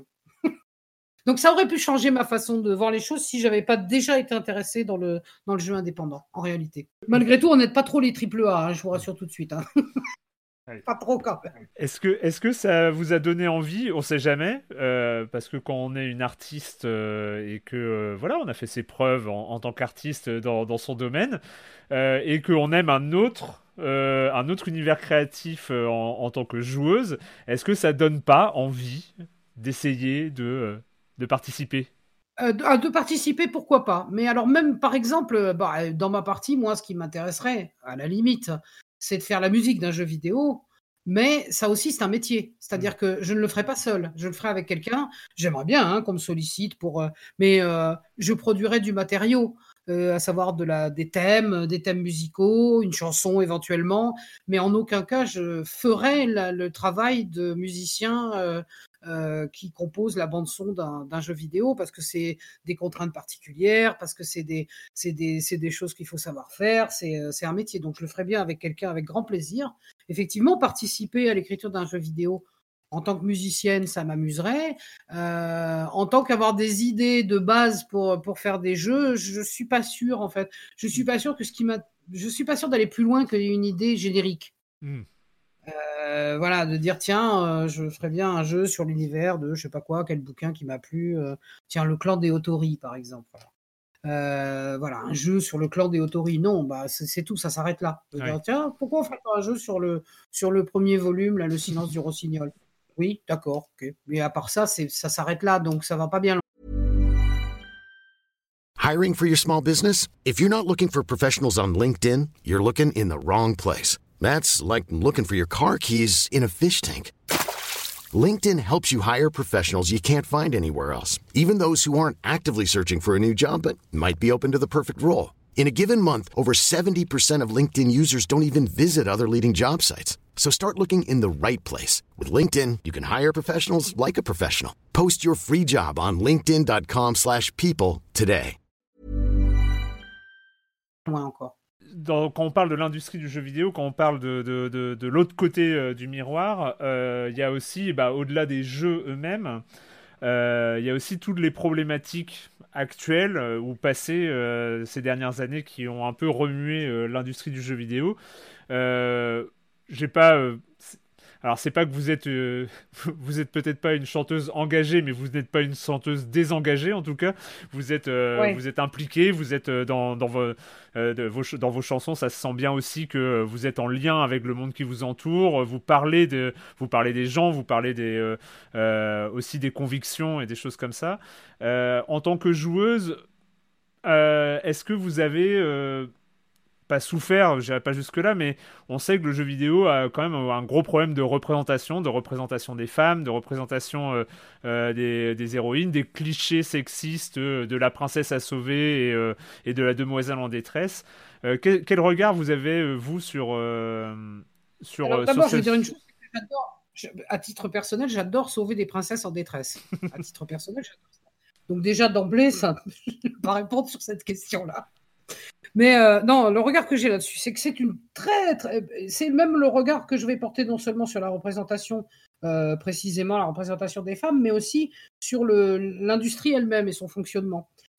S3: Donc ça aurait pu changer ma façon de voir les choses si j'avais pas déjà été intéressé dans le, dans le jeu indépendant, en réalité. Malgré tout, on n'aide pas trop les triple A, hein, je vous rassure tout de suite. Hein. Pas trop quand même.
S4: Est-ce que, est-ce que ça vous a donné envie? On sait jamais, euh, parce que quand on est une artiste euh, et que euh, voilà, on a fait ses preuves en, en tant qu'artiste dans, dans son domaine euh, et qu'on aime un autre, euh, un autre univers créatif euh, en, en tant que joueuse, est-ce que ça donne pas envie d'essayer de, euh, de participer?
S3: Euh, de, de participer, pourquoi pas. Mais alors même, par exemple, bah, dans ma partie, moi, ce qui m'intéresserait, à la limite, c'est de faire la musique d'un jeu vidéo. Mais ça aussi, c'est un métier. C'est-à-dire mmh. que je ne le ferai pas seul. Je le ferai avec quelqu'un. J'aimerais bien hein, qu'on me sollicite pour... Euh, mais euh, je produirai du matériau, euh, à savoir de la, des thèmes, des thèmes musicaux, une chanson éventuellement. Mais en aucun cas, je ferai la, le travail de musicien... Euh, Euh, qui compose la bande-son d'un, d'un jeu vidéo parce que c'est des contraintes particulières, parce que c'est des, c'est des, c'est des choses qu'il faut savoir faire, c'est, c'est un métier. Donc je le ferai bien avec quelqu'un avec grand plaisir. Effectivement, participer à l'écriture d'un jeu vidéo en tant que musicienne, ça m'amuserait. Euh, en tant qu'avoir des idées de base pour, pour faire des jeux, je suis pas sûre en fait. Je suis pas sûre que ce qui m'a, je suis pas sûre d'aller plus loin qu'une idée générique. Mmh. Euh, voilà, de dire tiens, euh, je ferais bien un jeu sur l'univers de je sais pas quoi, quel bouquin qui m'a plu. Euh, tiens, le clan des Otori, par exemple. Euh, voilà, un jeu sur le clan des Otori. Non, bah c'est, c'est tout, ça s'arrête là. De ouais. dire, tiens, pourquoi on ferait pas un jeu sur le sur le premier volume, là, le silence du rossignol? Oui, d'accord, ok. Mais à part ça, c'est ça s'arrête là, donc ça va pas bien loin.
S2: Hiring for your small business? If you're not looking for professionals on LinkedIn, you're looking in the wrong place. That's like looking for your car keys in a fish tank. LinkedIn helps you hire professionals you can't find anywhere else, even those who aren't actively searching for a new job but might be open to the perfect role. In a given month, over seventy percent of LinkedIn users don't even visit other leading job sites. So start looking in the right place. With LinkedIn, you can hire professionals like a professional. Post your free job on linkedin dot com slash people today.
S3: Ouais, encore.
S4: Dans, quand on parle de l'industrie du jeu vidéo, quand on parle de, de, de, de l'autre côté euh, du miroir, il euh, y a aussi, bah, au-delà des jeux eux-mêmes, il euh, y a aussi toutes les problématiques actuelles euh, ou passées euh, ces dernières années qui ont un peu remué euh, l'industrie du jeu vidéo. Euh, j'ai pas... Euh, Alors, c'est pas que vous êtes, euh, vous êtes peut-être pas une chanteuse engagée, mais vous n'êtes pas une chanteuse désengagée en tout cas. Vous êtes, euh, ouais. vous êtes impliquée, vous êtes euh, dans, dans, vos, euh, de, vos, dans vos chansons. Ça se sent bien aussi que vous êtes en lien avec le monde qui vous entoure. Vous parlez de, vous parlez des gens, vous parlez des, euh, euh, aussi des convictions et des choses comme ça. Euh, en tant que joueuse, euh, est-ce que vous avez euh, pas souffert, j'irai pas jusque-là, mais on sait que le jeu vidéo a quand même un gros problème de représentation, de représentation des femmes, de représentation euh, euh, des, des héroïnes, des clichés sexistes euh, de la princesse à sauver et, euh, et de la demoiselle en détresse. Euh, quel, quel regard vous avez, vous, sur... Euh, sur
S3: Alors, d'abord,
S4: sur
S3: je vais dire une chose, j'adore, je, à titre personnel, j'adore sauver des princesses en détresse. À titre personnel, j'adore ça. Donc déjà, d'emblée, ça ne peut pas répondre sur cette question-là. Mais euh, non, le regard que j'ai là-dessus, c'est que c'est une très, très, c'est même le regard que je vais porter non seulement sur la représentation, euh, précisément la représentation des femmes, mais aussi sur le, l'industrie elle-même et son fonctionnement.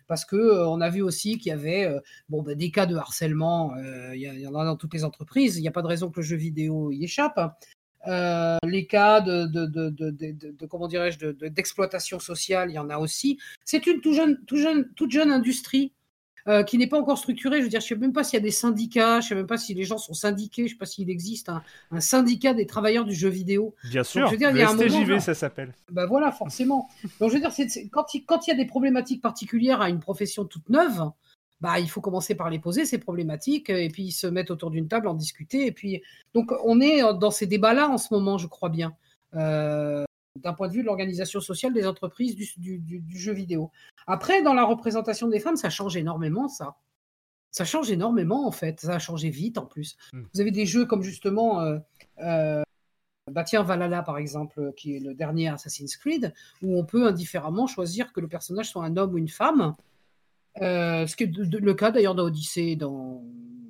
S3: parce que euh, on a vu aussi qu'il y avait euh, bon, bah, des cas de harcèlement, euh, il y, a- il y en a dans toutes les entreprises, il n'y a pas de raison que le jeu vidéo y échappe. Euh, les cas de, de, de, de, de, de- de- comment dirais-je, de- de- d'exploitation sociale, il y en a aussi. C'est une tout jeune, tout jeune, toute jeune industrie euh, qui n'est pas encore structurée. Je veux dire, je ne sais même pas s'il y a des syndicats, je ne sais même pas si les gens sont syndiqués, je ne sais pas s'il existe un, un syndicat des travailleurs du jeu vidéo.
S4: Bien
S3: Donc, je
S4: sûr,
S3: veux dire, il y
S4: le
S3: a un moment,
S4: S T J V,
S3: voilà.
S4: ça s'appelle.
S3: Ben voilà, forcément. Donc, je veux dire, c'est, c'est- quand il quand il y a des problématiques particulières à une profession toute neuve, bah, il faut commencer par les poser, ces problématiques, et puis se mettre autour d'une table, en discuter. Et puis, donc, on est dans ces débats-là en ce moment, je crois bien, euh, d'un point de vue de l'organisation sociale des entreprises du, du- du- du jeu vidéo. Après, dans la représentation des femmes, ça change énormément, ça. Ça change énormément, en fait. Ça a changé vite, en plus.
S4: Mm.
S3: Vous avez des jeux comme justement, euh, euh, bah tiens, Valhalla, par exemple, qui est le dernier Assassin's Creed, où on peut indifféremment choisir que le personnage soit un homme ou une femme. Euh, ce qui est de- de- le cas d'ailleurs dans Odyssée, dans,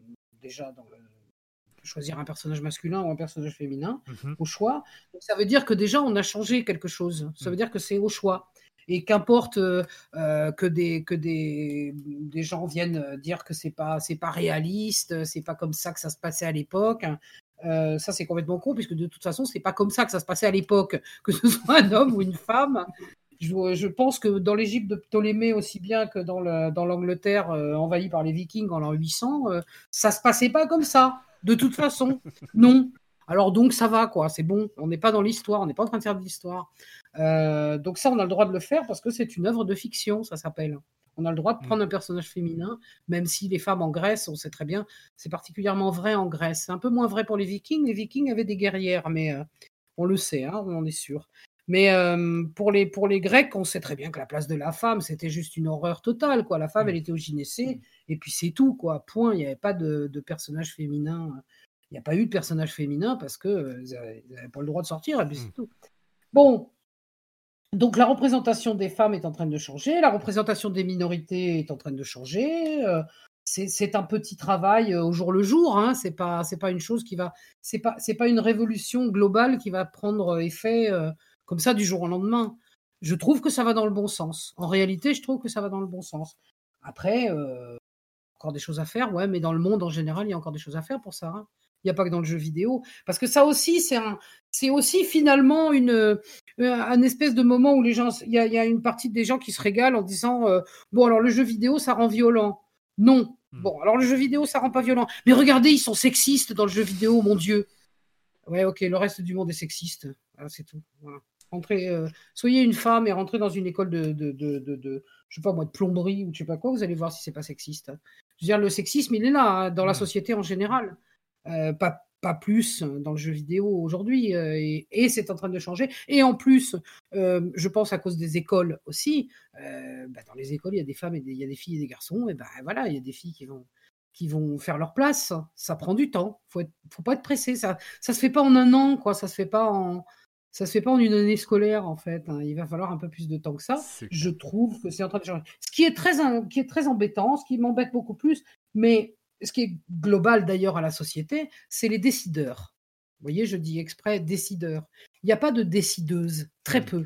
S3: déjà dans le- on peut choisir un personnage masculin ou un personnage féminin
S4: Mhm.
S3: au choix. Donc, ça veut dire que déjà on a changé quelque chose. Ça
S4: Mm.
S3: veut dire que c'est au choix. Et qu'importe euh, euh, que, des, que des, des gens viennent euh, dire que c'est pas, c'est pas réaliste, c'est pas comme ça que ça se passait à l'époque. Euh, ça c'est complètement con, puisque de toute façon c'est pas comme ça que ça se passait à l'époque, que ce soit un homme ou une femme. Je, je pense que dans l'Égypte de Ptolémée, aussi bien que dans, le, dans l'Angleterre euh, envahie par les Vikings en l'an huit cents, euh, ça se passait pas comme ça, de toute façon. Non. Alors donc ça va, quoi, c'est bon. On n'est pas dans l'histoire, on n'est pas en train de faire de l'histoire. Euh, donc ça, on a le droit de le faire parce que c'est une œuvre de fiction, ça s'appelle. On a le droit de prendre un personnage féminin, même si les femmes en Grèce, on sait très bien, c'est particulièrement vrai en Grèce. C'est un peu moins vrai pour les Vikings. Les Vikings avaient des guerrières, mais euh, on le sait, hein, on en est sûr. Mais euh, pour, les, pour les Grecs, on sait très bien que la place de la femme, c'était juste une horreur totale, quoi. La femme,
S4: Mm.
S3: elle était au gynécée, et puis c'est tout, quoi. Point. Il n'y avait pas de, de personnage féminin. Il n'y a pas eu de personnage féminin parce qu'ils euh, n'avaient pas le droit de sortir, et puis
S4: Mm.
S3: c'est tout. Bon. Donc la représentation des femmes est en train de changer, la représentation des minorités est en train de changer. euh, c'est, c'est un petit travail euh, au jour le jour. Hein, c'est pas c'est pas une chose qui va c'est pas c'est pas une révolution globale qui va prendre effet euh, comme ça du jour au lendemain. Je trouve que ça va dans le bon sens. En réalité, je trouve que ça va dans le bon sens. Après, euh, encore des choses à faire, ouais, mais dans le monde en général, il y a encore des choses à faire pour ça. Hein. Il n'y a pas que dans le jeu vidéo. Parce que ça aussi, c'est, un, c'est aussi finalement une, euh, un espèce de moment où les gens, il y a, il y a une partie des gens qui se régalent en disant euh, bon, alors le jeu vidéo, ça rend violent. Non.
S4: Mm.
S3: Bon, alors le jeu vidéo, ça rend pas violent. Mais regardez, ils sont sexistes dans le jeu vidéo, mon Dieu. Ouais, ok, le reste du monde est sexiste. Voilà, c'est tout. Voilà. Rentrez, euh, soyez une femme et rentrez dans une école de, de, de, de, de, je sais pas moi, de plomberie ou je sais pas quoi, vous allez voir si c'est pas sexiste. Je veux dire, le sexisme, il est là, hein, dans la
S4: Mm.
S3: société en général. Euh, pas, pas plus dans le jeu vidéo aujourd'hui. euh, et, et c'est en train de changer. Et en plus, euh, je pense à cause des écoles aussi. euh, bah, dans les écoles, il y a des femmes et des- il y a des filles et des garçons. Et ben voilà, il y a des filles qui vont qui vont faire leur place. Ça prend du temps. Faut être, faut pas être pressé. Ça, ça se fait pas en un an, quoi. Ça se fait pas en, ça se fait pas en une année scolaire, en fait. Hein. Il va falloir un peu plus de temps que ça.
S4: C'est
S3: Je
S4: clair.
S3: trouve que c'est en train de changer. Ce qui est très, in- qui est très embêtant, ce qui m'embête beaucoup plus, mais ce qui est global d'ailleurs à la société, c'est les décideurs. Vous voyez, je dis exprès décideurs. Il n'y a pas de décideuse, très
S4: Mm.
S3: peu.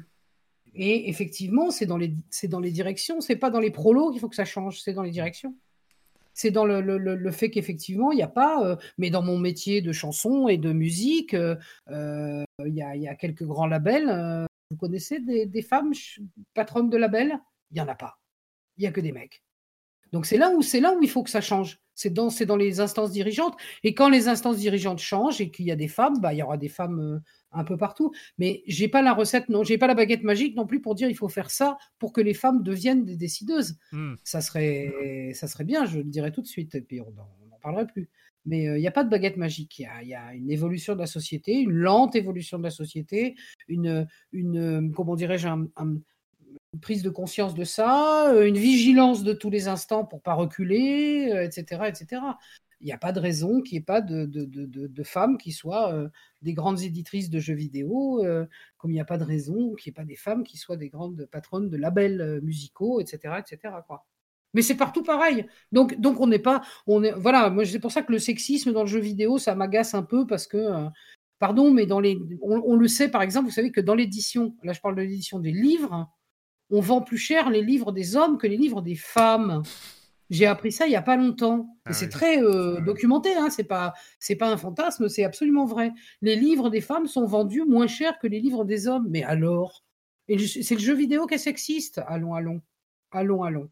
S3: Et effectivement, c'est dans les, c'est dans les directions, c'est pas dans les prolos qu'il faut que ça change, c'est dans les directions. C'est dans le, le- le- le fait qu'effectivement, il n'y a pas, euh, mais dans mon métier de chanson et de musique, euh, euh, il y a, il y a quelques grands labels. euh, vous connaissez des, des femmes ch- patronnes de labels? Il n'y en a pas. Il n'y a que des mecs. Donc c'est là où c'est là où il faut que ça change. C'est dans, c'est dans les instances dirigeantes. Et quand les instances dirigeantes changent et qu'il y a des femmes, bah, il y aura des femmes euh, un peu partout. Mais j'ai pas la recette, non, j'ai pas la baguette magique non plus pour dire il faut faire ça pour que les femmes deviennent des décideuses.
S4: Mm.
S3: Ça serait, ça serait bien, je le dirais tout de suite, et puis on n'en parlerait plus. Mais euh, il n'y a pas de baguette magique. Il y a, il y a une évolution de la société, une lente évolution de la société, une, une euh, comment dirais-je, un- un- une prise de conscience de ça, euh, une vigilance de tous les instants pour pas reculer, euh, et cetera, et cetera. Il n'y a pas de raison qu'il n'y ait pas de, de, de, de- de femmes qui soient euh, des grandes éditrices de jeux vidéo, euh, comme il n'y a pas de raison qu'il n'y ait pas des femmes qui soient des grandes patronnes de labels euh, musicaux, et cetera, et cetera, quoi. Mais c'est partout pareil. Donc, donc on n'est pas, on est, voilà. Moi, c'est pour ça que le sexisme dans le jeu vidéo, ça m'agace un peu parce que, euh, pardon, mais dans les, on, on le sait par exemple, vous savez que dans l'édition, là je parle de l'édition des livres, on vend plus cher les livres des hommes que les livres des femmes. J'ai appris ça il n'y a pas longtemps. Et
S4: Ah
S3: c'est
S4: oui.
S3: très euh, documenté, hein, c'est pas, c'est pas un fantasme, c'est absolument vrai. Les livres des femmes sont vendus moins cher que les livres des hommes. Mais alors? Et le- c'est le jeu vidéo qui est sexiste. Allons, allons. Allons, allons.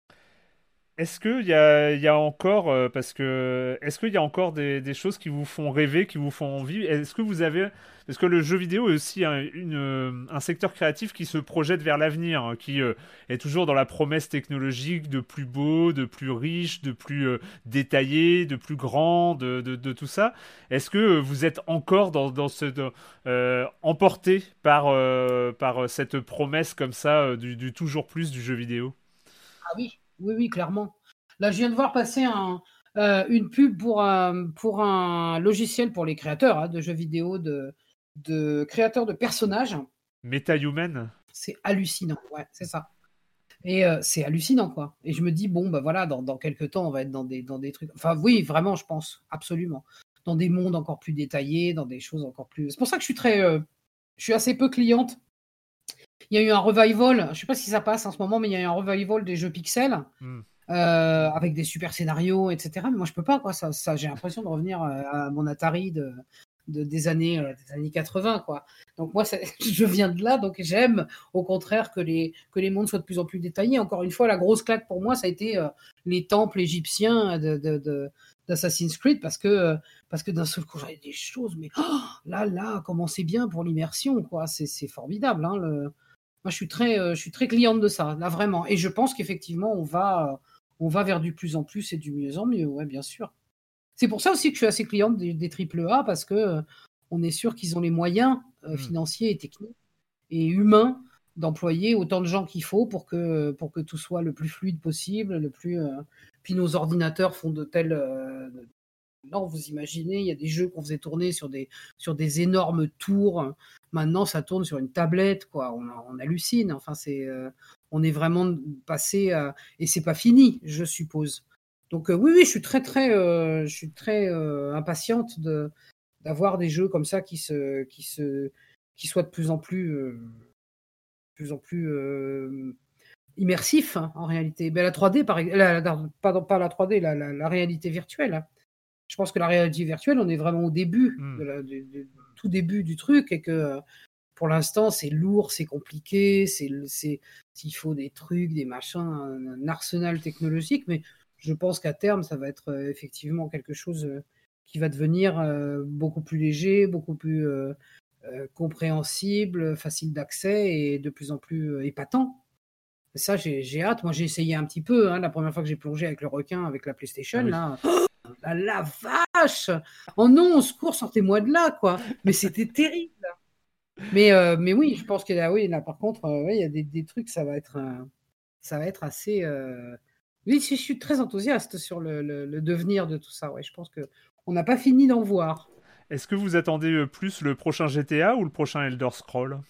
S4: Est-ce qu'il y a, il y a encore, euh, parce que, est-ce qu'il y a encore des, des choses qui vous font rêver, qui vous font envie? Est-ce que vous avez, parce que le jeu vidéo est aussi un, une, euh, un secteur créatif qui se projette vers l'avenir, hein, qui euh, est toujours dans la promesse technologique de plus beau, de plus riche, de plus euh, détaillé, de plus grand, de, de, de tout ça. Est-ce que euh, vous êtes encore dans, dans ce, de- euh, emporté par, euh, par cette promesse comme ça euh, du, du toujours plus du jeu vidéo?
S3: Ah oui, oui, oui, clairement. Là, je viens de voir passer un, euh, une pub pour un, pour un logiciel pour les créateurs hein, de jeux vidéo, de, de créateurs de personnages.
S4: MetaHuman?
S3: C'est hallucinant, ouais, c'est ça. Et euh, c'est hallucinant, quoi. Et je me dis, bon, bah voilà, dans, dans quelques temps, on va être dans des, dans des trucs. Enfin, oui, vraiment, je pense, absolument. Dans des mondes encore plus détaillés, dans des choses encore plus. C'est pour ça que je suis très. euh, je suis assez peu cliente. Il y a eu un revival, je sais pas si ça passe en ce moment, mais il y a eu un revival des jeux pixels.
S4: Hmm.
S3: Euh, avec des super scénarios, et cetera. Mais moi, je peux pas, quoi. Ça, ça, j'ai l'impression de revenir euh, à mon Atari de, de- des années, euh, des années quatre-vingts, quoi. Donc moi, ça- je viens de là, donc j'aime au contraire que les, que les mondes soient de plus en plus détaillés. Encore une fois, la grosse claque pour moi, ça a été euh, les temples égyptiens de, de, de- d'Assassin's Creed, parce que, euh, parce que d'un seul coup, j'avais des choses, mais oh, là, là, comment c'est bien pour l'immersion, quoi. C'est, c'est formidable, hein, le... Moi, je suis très, euh, je suis très cliente de ça, là, vraiment. Et je pense qu'effectivement, on va, euh, on va vers du plus en plus et du mieux en mieux, ouais, bien sûr. C'est pour ça aussi que je suis assez cliente des, des triple A, parce que euh, on est sûr qu'ils ont les moyens euh,
S4: Hmm.
S3: financiers et techniques et humains d'employer autant de gens qu'il faut pour que, pour que tout soit le plus fluide possible, le plus. euh, Puis nos ordinateurs font de tels. euh, Non, vous imaginez, il y a des jeux qu'on faisait tourner sur des, sur des énormes tours. Maintenant, ça tourne sur une tablette, quoi. On, on hallucine. Enfin, c'est, euh, on est vraiment passé à... Et c'est pas fini, je suppose. Donc, euh, oui, oui, je suis très, très, euh, je suis très euh, impatiente de, d'avoir des jeux comme ça qui, se, qui, se, qui soient de plus en plus, euh, plus, en plus euh, immersifs, hein, en réalité. Ben, la trois D, par exemple, pardon, pas la trois D, la, la, la réalité virtuelle, hein. Je pense que la réalité virtuelle, on est vraiment au début,
S4: Hmm.
S3: de la, du, du- tout début du truc, et que euh, pour l'instant, c'est lourd, c'est compliqué, c'est, c'est, il faut des trucs, des machins, un, un arsenal technologique, mais je pense qu'à terme, ça va être euh, effectivement quelque chose euh, qui va devenir euh, beaucoup plus léger, beaucoup plus euh, euh, compréhensible, facile d'accès et de plus en plus euh, épatant. Et ça, j'ai, j'ai hâte. Moi, j'ai essayé un petit peu, hein, la première fois que j'ai plongé avec le requin, avec la PlayStation,
S4: Ah oui.
S3: là. La, la vache! Oh non, au secours, sortez-moi de là, quoi. Mais c'était terrible. Mais, euh, mais oui, je pense que là, oui, là, par contre, euh, ouais, il y a des, des trucs, ça va être, euh, ça va être assez. euh, Oui, je suis très enthousiaste sur le, le- le devenir de tout ça. Ouais, je pense que on n'a pas fini d'en voir.
S4: Est-ce que vous attendez euh, plus le prochain G T A ou le prochain Elder Scroll?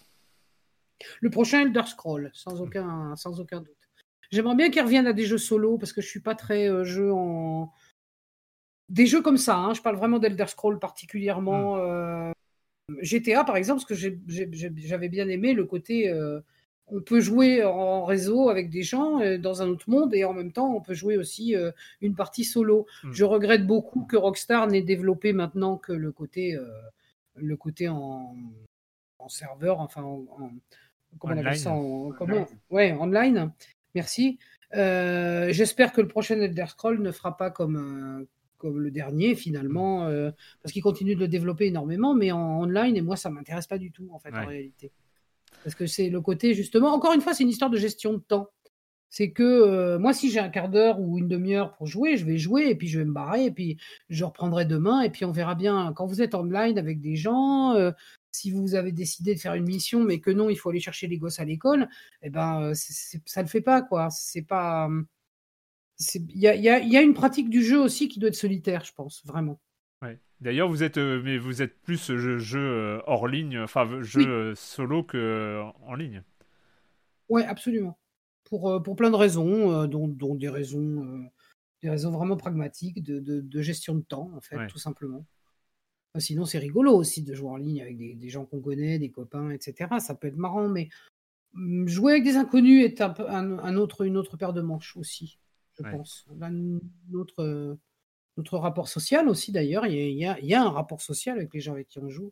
S3: Le prochain Elder Scroll, sans aucun, sans aucun doute. J'aimerais bien qu'ils reviennent à des jeux solo parce que je suis pas très euh, jeu en. Des jeux comme ça, hein, je parle vraiment d'Elder Scroll particulièrement. euh, G T A, par exemple, parce que j'ai- j'ai- j'ai- j'avais bien aimé le côté. euh, on peut jouer en réseau avec des gens euh, dans un autre monde et en même temps, on peut jouer aussi euh, une partie solo.
S4: Mm.
S3: Je regrette beaucoup que Rockstar n'ait développé maintenant que le côté, euh, le côté en, en serveur, enfin, en, en- comment on appelle ça en commun? Ouais, online. Merci. Euh, J'espère que le prochain Elder Scroll ne fera pas comme, euh, comme le dernier, finalement, euh, parce qu'il continue de le développer énormément, mais en online, et moi, ça m'intéresse pas du tout, en fait,
S4: Ouais.
S3: en réalité. Parce que c'est le côté, justement, encore une fois, c'est une histoire de gestion de temps. C'est que euh, moi, si j'ai un quart d'heure ou une demi-heure pour jouer, je vais jouer et puis je vais me barrer et puis je reprendrai demain et puis on verra bien. Quand vous êtes online avec des gens, euh, si vous avez décidé de faire une mission mais que non, il faut aller chercher les gosses à l'école, eh ben euh, c'est- c'est- ça ne le fait pas, quoi. C'est pas. c'est- Il y a, il y a- il y a une pratique du jeu aussi qui doit être solitaire, je pense, vraiment.
S4: Ouais. D'ailleurs, vous êtes, euh, mais vous êtes plus jeu, jeu euh, hors ligne, enfin jeu
S3: Oui,
S4: euh, solo que euh, en ligne.
S3: ouais, absolument. Pour, euh, pour plein de raisons, euh, dont, dont des raisons, euh, des raisons vraiment pragmatiques de, de- de gestion de temps, en fait,
S4: Ouais.
S3: tout simplement. Euh, Sinon, c'est rigolo aussi de jouer en ligne avec des, des gens qu'on connaît, des copains, et cetera. Ça peut être marrant, mais Jouer avec des inconnus est un, peu, un, un autre, une autre paire de manches aussi, je
S4: Ouais.
S3: pense. Un autre, notre rapport social aussi, d'ailleurs. Il y a, il y a, il y a un rapport social avec les gens avec qui on joue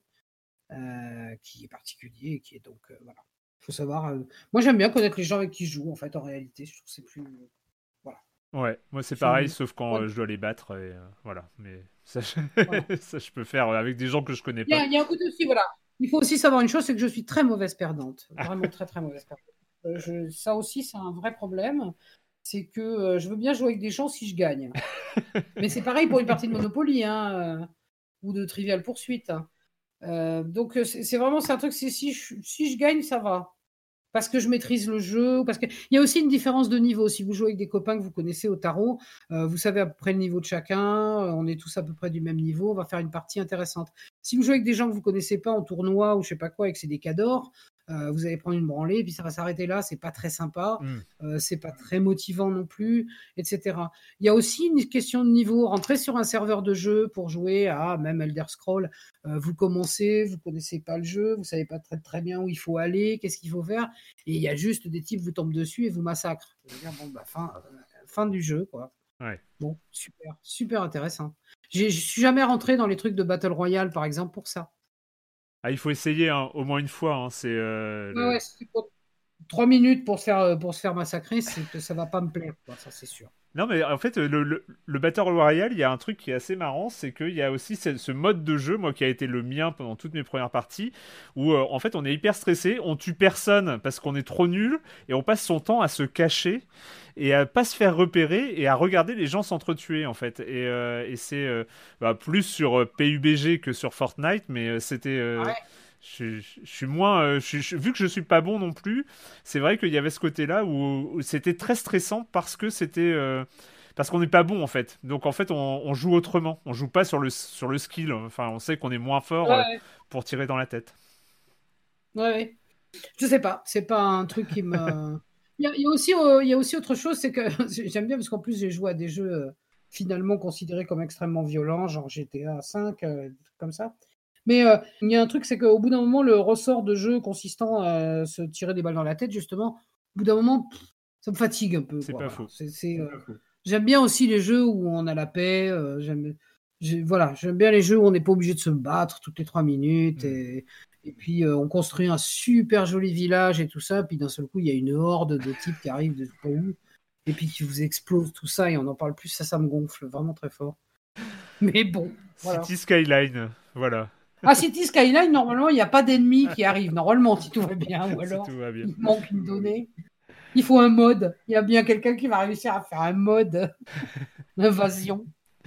S3: euh, qui est particulier et qui est donc... Euh, voilà. Il faut savoir... Euh, moi, j'aime bien connaître les gens avec qui je joue, en fait, en réalité. Je trouve que c'est plus... Voilà.
S4: Ouais, moi c'est
S3: C'est
S4: pareil,
S3: une...
S4: sauf quand
S3: ouais.
S4: euh, je dois les battre, et euh, voilà. Mais ça, je...
S3: voilà.
S4: ça, je peux faire avec des gens que je connais
S3: Il y
S4: pas.
S3: a, il y a un côté aussi, voilà. Il faut aussi savoir une chose, c'est que je suis très mauvaise perdante. Vraiment très, très mauvaise perdante. Euh, je, ça aussi, c'est un vrai problème. C'est que euh, je veux bien jouer avec des gens si je gagne. Mais c'est pareil pour une partie de Monopoly, hein, euh, ou de Trivial Poursuite. Hein. Euh, donc, c'est, c'est vraiment, c'est un truc, c'est si je, si je gagne, ça va. Parce que je maîtrise le jeu, parce qu'il y a aussi une différence de niveau. Si vous jouez avec des copains que vous connaissez au tarot, euh, vous savez à peu près le niveau de chacun, euh, on est tous à peu près du même niveau, on va faire une partie intéressante. Si vous jouez avec des gens que vous connaissez pas en tournoi ou je sais pas quoi, et que c'est des cadors, euh, vous allez prendre une branlée, puis ça va s'arrêter là, c'est pas très sympa,
S4: Mm.
S3: euh, c'est pas très motivant non plus, et cetera. Il y a aussi une question de niveau. Rentrer sur un serveur de jeu pour jouer à même Elder Scrolls, euh, vous commencez, vous connaissez pas le jeu, vous savez pas très, très bien où il faut aller, qu'est-ce qu'il faut faire, et il y a juste des types vous tombent dessus et vous massacrent. Je veux dire, bon, bah, fin, euh, fin du jeu, quoi.
S4: Ouais.
S3: Bon, super, super intéressant. J'ai, je suis jamais rentré dans les trucs de Battle Royale, par exemple, pour ça.
S4: Ah, il faut essayer hein, au moins une fois. Hein, c'est euh,
S3: Ouais,
S4: le...
S3: ouais, c'est pour trois minutes pour se faire, pour se faire massacrer, c'est que ça va pas me plaire, quoi, ça c'est sûr.
S4: Non, mais en fait, le, le, le Battle Royale, il y a un truc qui est assez marrant, c'est qu'il y a aussi ce, ce mode de jeu, moi qui a été le mien pendant toutes mes premières parties, où euh, en fait on est hyper stressé, on tue personne parce qu'on est trop nul, et on passe son temps à se cacher et à pas se faire repérer et à regarder les gens s'entretuer en fait. Et, euh, et c'est euh, bah, plus sur euh, P U B G que sur Fortnite, mais euh, c'était... Euh,
S3: Ouais.
S4: Je, je, je suis moins, euh, je, je, vu que je suis pas bon non plus, c'est vrai qu'il y avait ce côté-là où, où c'était très stressant parce que c'était, euh, parce qu'on n'est pas bon en fait. Donc en fait, on, on joue autrement. On joue pas sur le sur le skill. Enfin, on sait qu'on est moins fort euh,
S3: Ouais,
S4: pour tirer dans la tête.
S3: ouais, ouais. Je sais pas, c'est pas un truc qui me. Il y a, il y a aussi, euh, il y a aussi autre chose, c'est que j'aime bien parce qu'en plus j'ai joué à des jeux euh, finalement considérés comme extrêmement violents, genre G T A cinq, euh, des trucs comme ça. Mais euh, il y a un truc, c'est qu'au bout d'un moment, le ressort de jeu consistant à se tirer des balles dans la tête, justement, au bout d'un moment, pff, ça me fatigue un peu.
S4: C'est
S3: Quoi,
S4: pas
S3: voilà.
S4: faux.
S3: C'est, c'est, euh, j'aime bien aussi les jeux où on a la paix. Euh, j'aime, j'ai- voilà, j'aime bien les jeux où on n'est pas obligé de se battre toutes les trois minutes.
S4: Mm.
S3: Et, et puis, euh, on construit un super joli village et tout ça. Puis d'un seul coup, il y a une horde de types qui arrivent de je sais pas où. Et puis qui vous explose tout ça et on n'en parle plus. Ça, ça me gonfle vraiment très fort. Mais bon, voilà.
S4: City Skyline, voilà.
S3: Ah, City Skyline, normalement, il n'y a pas d'ennemis qui arrivent. Normalement, si tout va bien. Ou
S4: Si
S3: alors,
S4: tout va bien.
S3: il manque une donnée. Il faut un mode. Il y a bien quelqu'un qui va réussir à faire un mode d'invasion.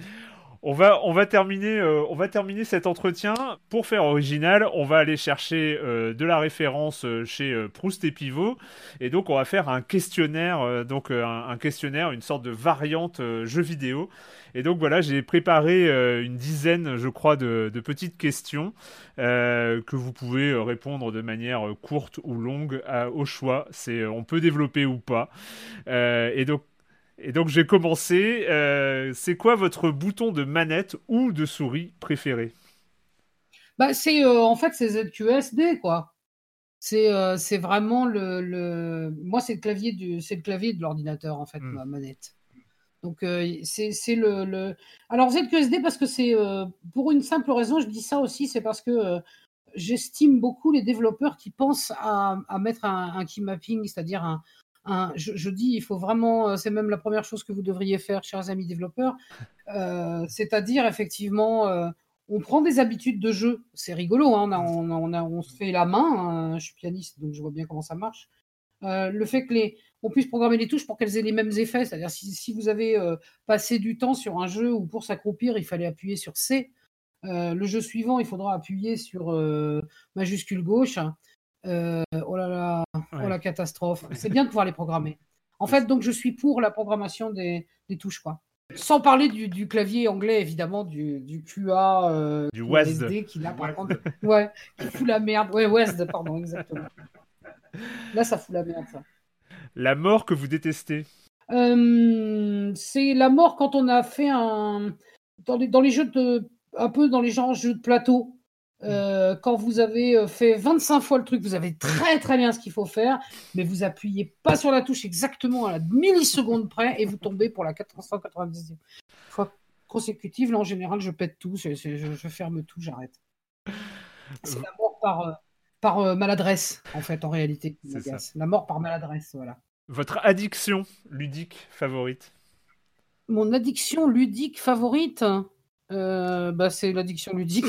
S4: On va, on va terminer, euh, on va terminer cet entretien. Pour faire original, on va aller chercher euh, de la référence euh, chez euh, Proust et Pivot, et donc on va faire un questionnaire, euh, donc euh, un, un questionnaire, une sorte de variante euh, jeu vidéo. Et donc voilà, j'ai préparé euh, une dizaine, je crois, de, de petites questions euh, que vous pouvez euh, répondre de manière euh, courte ou longue à- au choix. C'est, on peut développer ou pas. Euh, et donc Et donc j'ai commencé. Euh, c'est quoi votre bouton de manette ou de souris préféré?
S3: Bah, c'est, euh, en fait, c'est Z Q S D, quoi. C'est euh, c'est vraiment le, le... Moi, c'est le clavier du... c'est le clavier de l'ordinateur, en fait,
S4: Hmm.
S3: ma manette. Donc, euh, c'est c'est le, le... Alors, Z Q S D, parce que c'est... euh, pour une simple raison, je dis ça aussi, c'est parce que euh, j'estime beaucoup les développeurs qui pensent à, à mettre un, un key mapping, c'est-à-dire un... un je, je dis, il faut vraiment... euh, C'est même la première chose que vous devriez faire, chers amis développeurs. Euh, c'est-à-dire, effectivement... euh, on prend des habitudes de jeu, c'est rigolo, hein, on, a, on, a, on, a, on se fait la main, hein, je suis pianiste donc je vois bien comment ça marche. Euh, le fait que les, on puisse programmer les touches pour qu'elles aient les mêmes effets, c'est-à-dire si, si vous avez euh, passé du temps sur un jeu où pour s'accroupir il fallait appuyer sur C, euh, le jeu suivant il faudra appuyer sur euh, majuscule gauche. Euh, oh là là,
S4: Ouais.
S3: oh la catastrophe. C'est bien de pouvoir les programmer. En fait, donc je suis pour la programmation des, des touches, quoi. Sans parler du, du clavier anglais, évidemment, du, du Q A, euh,
S4: Du
S3: Q A S
S4: W A S D.
S3: D, qui là, par contre, ouais, qui fout la merde. Ouais, W A S D, pardon, exactement. Là, ça fout la merde, ça.
S4: La mort que vous détestez.
S3: Euh, c'est la mort quand on a fait un. Dans les, dans les jeux de. Un peu dans les genres jeux de plateau. Euh, quand vous avez fait vingt-cinq fois le truc, vous savez très très bien ce qu'il faut faire, mais vous appuyez pas sur la touche exactement à la milliseconde près et vous tombez pour la quatre cent quatre-vingt-dixième fois consécutive. Là, en général, je pète tout, c'est, c'est, je, je ferme tout, j'arrête. C'est la mort par, euh, par euh, maladresse, en fait, en réalité, qui
S4: C'est ça.
S3: m'agace. La mort par maladresse, voilà.
S4: Votre addiction ludique favorite?
S3: Mon addiction ludique favorite, euh, bah, c'est l'addiction ludique.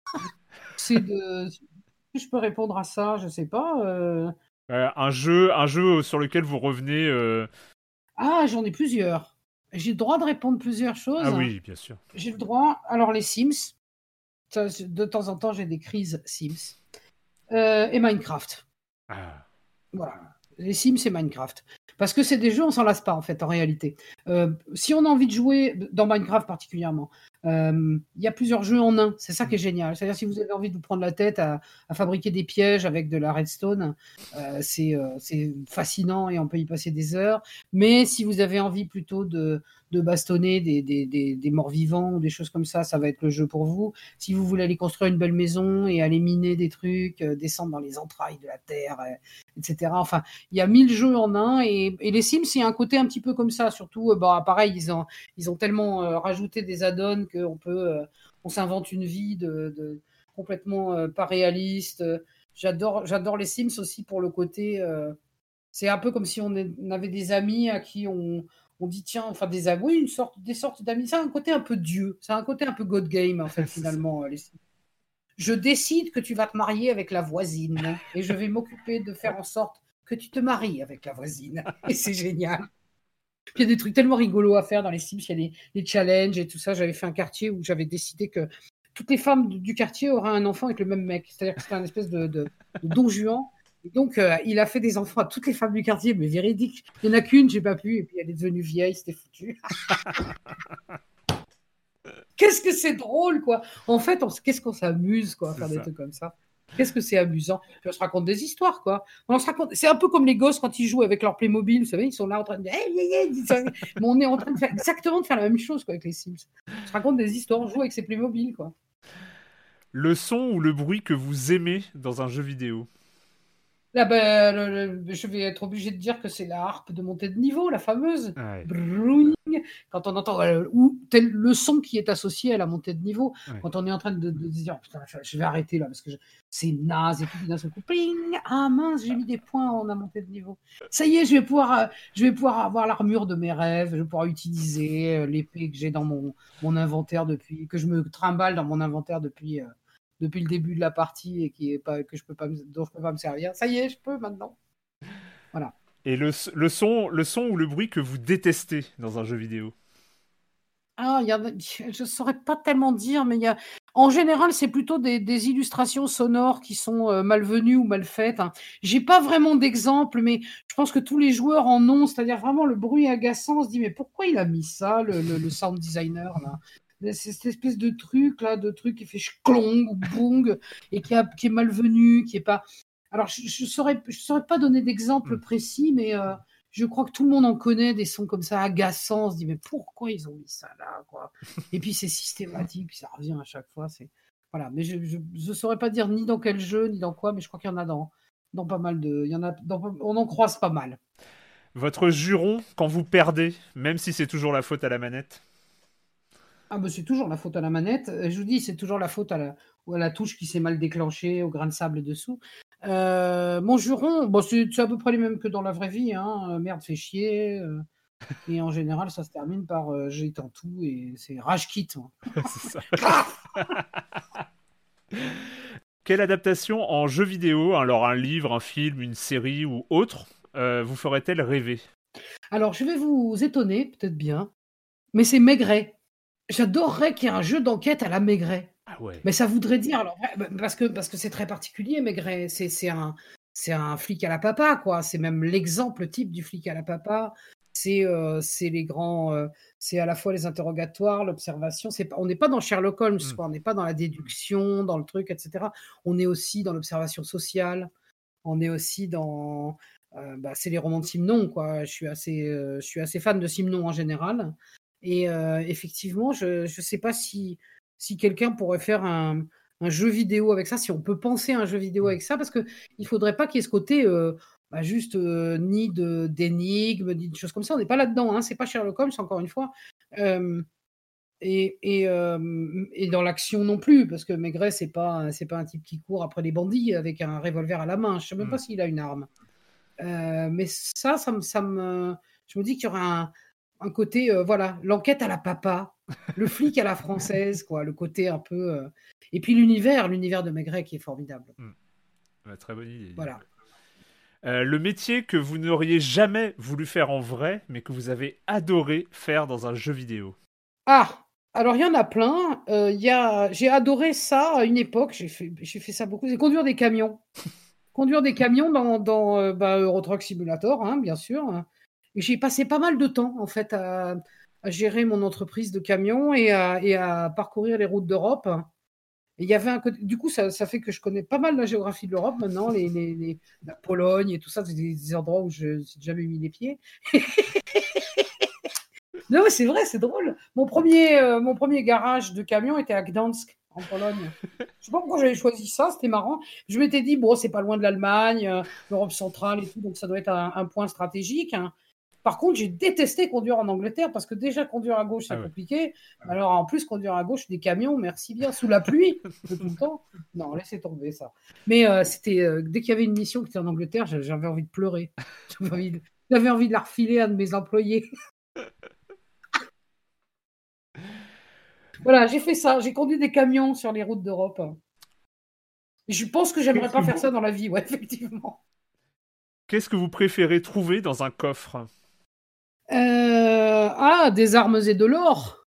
S3: C'est de... Je peux répondre à ça, je sais pas. euh,
S4: Euh, un jeu, un jeu sur lequel vous revenez. euh,
S3: Ah, j'en ai plusieurs. J'ai le droit de répondre plusieurs choses.
S4: Ah oui, bien sûr.
S3: J'ai le droit. Alors, les Sims. Ça, de temps en temps, j'ai des crises Sims. Euh, et Minecraft.
S4: Ah.
S3: Voilà. Les Sims et Minecraft. Parce que c'est des jeux, on s'en lasse pas, en fait, en réalité. Euh, si on a envie de jouer, dans Minecraft particulièrement, euh, il y a plusieurs jeux en un. C'est ça qui est génial. C'est-à-dire, si vous avez envie de vous prendre la tête à, à fabriquer des pièges avec de la redstone, euh, c'est, euh, c'est fascinant et on peut y passer des heures. Mais si vous avez envie plutôt de, de bastonner des, des, des, des morts-vivants ou des choses comme ça, ça va être le jeu pour vous. Si vous voulez aller construire une belle maison et aller miner des trucs, euh, descendre dans les entrailles de la terre, euh, et cetera. Enfin, il y a mille jeux en un et, et les Sims, il y a un côté un petit peu comme ça. Surtout, euh, bah, pareil, ils ont, ils ont tellement euh, rajouté des add-ons qu'on peut, euh, on s'invente une vie de, de complètement euh, pas réaliste. J'adore, j'adore les Sims aussi pour le côté. Euh, c'est un peu comme si on, est, on avait des amis à qui on, on dit tiens, enfin des amis, oui, une sorte, des sortes d'amis. C'est un côté un peu Dieu. C'est un côté un peu God Game en fait finalement. euh, Les Sims. Je décide que tu vas te marier avec la voisine et je vais m'occuper de faire en sorte que tu te maries avec la voisine. Et c'est génial. Puis il y a des trucs tellement rigolos à faire dans les Sims. Il y a des, des challenges et tout ça. J'avais fait un quartier où j'avais décidé que toutes les femmes du, du quartier auraient un enfant avec le même mec. C'est-à-dire que c'était un espèce de, de, de don Juan. Et donc, euh, il a fait des enfants à toutes les femmes du quartier, mais véridique. Il n'y en a qu'une, j'ai pas pu. Et puis elle est devenue vieille, c'était foutu. Qu'est-ce que c'est drôle, quoi. En fait, on, qu'est-ce qu'on s'amuse, quoi, à faire des trucs comme ça. Qu'est-ce que c'est amusant. Puis on se raconte des histoires, quoi. On se raconte... C'est un peu comme les gosses quand ils jouent avec leur Playmobil, vous savez, ils sont là en train de... Mais on est en train de faire exactement de faire la même chose, quoi, avec les Sims. On se raconte des histoires, on joue avec ses Playmobil, quoi.
S4: Le son ou le bruit que vous aimez dans un jeu vidéo?
S3: Là, ben, le, le, je vais être obligé de dire que c'est la harpe de montée de niveau, la fameuse.
S4: Ouais.
S3: Brouing, quand on entend euh, ou tel, le son qui est associé à la montée de niveau,
S4: Ouais.
S3: quand on est en train de, de, de se dire putain, je, je vais arrêter là parce que je, c'est naze et tout, d'un seul coup, pling, ah mince, j'ai mis des points en a monté de niveau. Ça y est, je vais pouvoir, euh, je vais pouvoir avoir l'armure de mes rêves, je vais pouvoir utiliser euh, l'épée que j'ai dans mon, mon inventaire depuis, que je me trimballe dans mon inventaire depuis. Euh, depuis le début de la partie et qui est pas, que je peux pas, dont je peux pas me servir. Ça y est, je peux maintenant. Voilà.
S4: Et le, le, son, le son ou le bruit que vous détestez dans un jeu vidéo?
S3: Ah, il y a, je saurais pas tellement dire, mais il y a, en général, c'est plutôt des, des illustrations sonores qui sont euh, malvenues ou mal faites. Hein. J'ai pas vraiment d'exemple, mais je pense que tous les joueurs en ont, c'est-à-dire vraiment le bruit agaçant. On se dit, mais pourquoi il a mis ça, le, le, le sound designer là? C'est cette espèce de truc là, de truc qui fait chlong ou boung et qui, a, qui est malvenu, qui est pas. Alors, je, je saurais, je saurais pas donner d'exemple précis, mais euh, je crois que tout le monde en connaît des sons comme ça agaçants. On se dit mais pourquoi ils ont mis ça là, quoi. Et puis c'est systématique, puis ça revient à chaque fois. C'est voilà. Mais je, je, je saurais pas dire ni dans quel jeu ni dans quoi, mais je crois qu'il y en a dans, dans pas mal de, il y en a, dans, on en croise pas mal.
S4: Votre juron quand vous perdez, même si c'est toujours la faute à la manette?
S3: Ah bah c'est toujours la faute à la manette. Je vous dis, c'est toujours la faute à la, ou à la touche qui s'est mal déclenchée, au grain de sable dessous. Euh, mon juron, bon, c'est, c'est à peu près les mêmes que dans la vraie vie. Hein. Merde, fait chier. Euh, et en général, ça se termine par euh, j'ai tant tout et c'est rage kit.
S4: C'est ça. Quelle adaptation en jeu vidéo, alors un livre, un film, une série ou autre, euh, vous ferait-elle rêver?
S3: Alors, je vais vous étonner, peut-être bien, mais c'est Maigret. J'adorerais qu'il y ait un jeu d'enquête à la Maigret.
S4: Ah ouais.
S3: Mais ça voudrait dire, alors, parce que, parce que c'est très particulier, Maigret. C'est, c'est, un, c'est un flic à la papa, quoi. C'est même l'exemple type du flic à la papa. C'est, euh, c'est les grands, euh, c'est à la fois les interrogatoires, l'observation. C'est pas, on n'est pas dans Sherlock Holmes,
S4: Mm.
S3: quoi. On n'est pas dans la déduction, dans le truc, et cetera. On est aussi dans l'observation sociale. On est aussi dans, euh, bah, c'est les romans de Simenon, quoi. Je suis assez, euh, je suis assez fan de Simenon en général. Et euh, effectivement, je ne sais pas si, si quelqu'un pourrait faire un, un jeu vidéo avec ça, si on peut penser à un jeu vidéo avec ça, parce qu'il ne faudrait pas qu'il y ait ce côté euh, bah, juste euh, ni de, d'énigmes, ni de choses comme ça. On n'est pas là-dedans, hein, c'est pas Sherlock Holmes, encore une fois. Euh, et, et, euh, et dans l'action non plus, parce que Maigret, c'est pas, c'est pas un type qui court après les bandits avec un revolver à la main. Je ne sais même pas s'il a une arme. Euh, mais ça, ça me, ça me, je me dis qu'il y aura un, un côté, euh, voilà, l'enquête à la papa, le flic à la française, quoi, le côté un peu. Euh... Et puis l'univers, l'univers de Maigret qui est formidable.
S4: Mmh. Bah, très bonne idée.
S3: Voilà.
S4: Euh, le métier que vous n'auriez jamais voulu faire en vrai, mais que vous avez adoré faire dans un jeu vidéo.
S3: Ah, alors il y en a plein. Euh, y a... J'ai adoré ça à une époque. J'ai fait, j'ai fait ça beaucoup. C'est conduire des camions. Conduire des camions dans, dans euh, bah, Euro Truck Simulator, hein, bien sûr. Et j'ai passé pas mal de temps, en fait, à, à gérer mon entreprise de camions et à, et à parcourir les routes d'Europe. Et il y avait un côté... Du coup, ça, ça fait que je connais pas mal la géographie de l'Europe maintenant, les, les, les, la Pologne et tout ça, c'est des, des endroits où je n'ai jamais mis les pieds. Non, mais c'est vrai, c'est drôle. Mon premier, euh, mon premier garage de camion était à Gdansk, en Pologne. Je sais pas pourquoi j'avais choisi ça, c'était marrant. Je m'étais dit, bon, c'est pas loin de l'Allemagne, euh, l'Europe centrale et tout, donc ça doit être un, un point stratégique. Hein. Par contre, j'ai détesté conduire en Angleterre parce que déjà, conduire à gauche, c'est ah ouais. compliqué. Alors, en plus, conduire à gauche, des camions, merci bien, sous la pluie, tout le temps. Non, laissez tomber ça. Mais euh, c'était, euh, dès qu'il y avait une mission qui était en Angleterre, j'avais envie de pleurer. J'avais envie de, j'avais envie de la refiler à un de mes employés. Voilà, j'ai fait ça. J'ai conduit des camions sur les routes d'Europe. Je pense que j'aimerais pas faire ça dans la vie, ouais, effectivement.
S4: Qu'est-ce que vous préférez trouver dans un coffre ?
S3: euh... Ah, des armes et de l'or.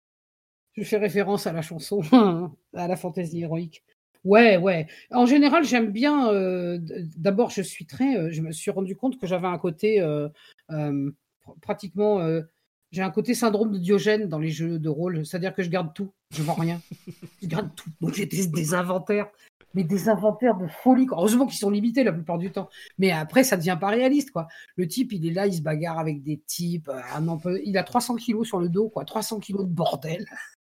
S3: Je fais référence à la chanson, à la fantaisie héroïque. Ouais, ouais. En général, j'aime bien. Euh, d'abord, je suis très. Euh, je me suis rendu compte que j'avais un côté euh, euh, pratiquement. Euh, J'ai un côté syndrome de Diogène dans les jeux de rôle, c'est-à-dire que je garde tout, je vends rien. Je garde tout. Donc j'ai des, des inventaires, mais des inventaires de folie. Quoi. Heureusement qu'ils sont limités la plupart du temps. Mais après, ça devient pas réaliste, quoi. Le type, il est là, il se bagarre avec des types. Un peu... Il a trois cents kilos sur le dos, quoi. trois cents kilos de bordel.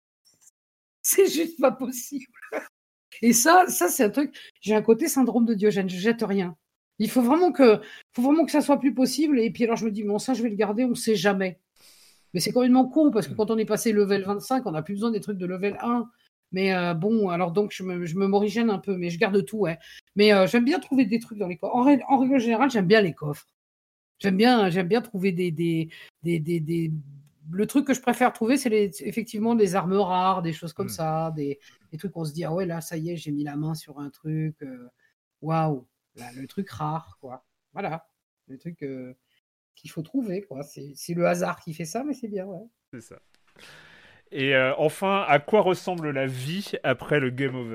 S3: C'est juste pas possible. Et ça, ça c'est un truc. J'ai un côté syndrome de Diogène, je jette rien. Il faut vraiment que, faut vraiment que ça soit plus possible. Et puis alors je me dis, bon, ça, je vais le garder, on sait jamais. Mais c'est complètement con, parce que quand on est passé level vingt-cinq, on n'a plus besoin des trucs de level un. Mais euh, bon, alors donc, je me, je me morigène un peu, mais je garde tout, ouais. Mais euh, j'aime bien trouver des trucs dans les coffres. En, ré- en règle générale, j'aime bien les coffres. J'aime bien, j'aime bien trouver des, des, des, des, des... Le truc que je préfère trouver, c'est les, effectivement des armes rares, des choses comme mmh. ça, des, des trucs où on se dit, ah ouais, là, ça y est, j'ai mis la main sur un truc. Waouh, wow, le truc rare, quoi. Voilà, le truc... Euh... qu'il faut trouver, quoi. C'est, c'est le hasard qui fait ça, mais c'est bien, ouais.
S4: C'est ça. Et euh, enfin, à quoi ressemble la vie après le game over ?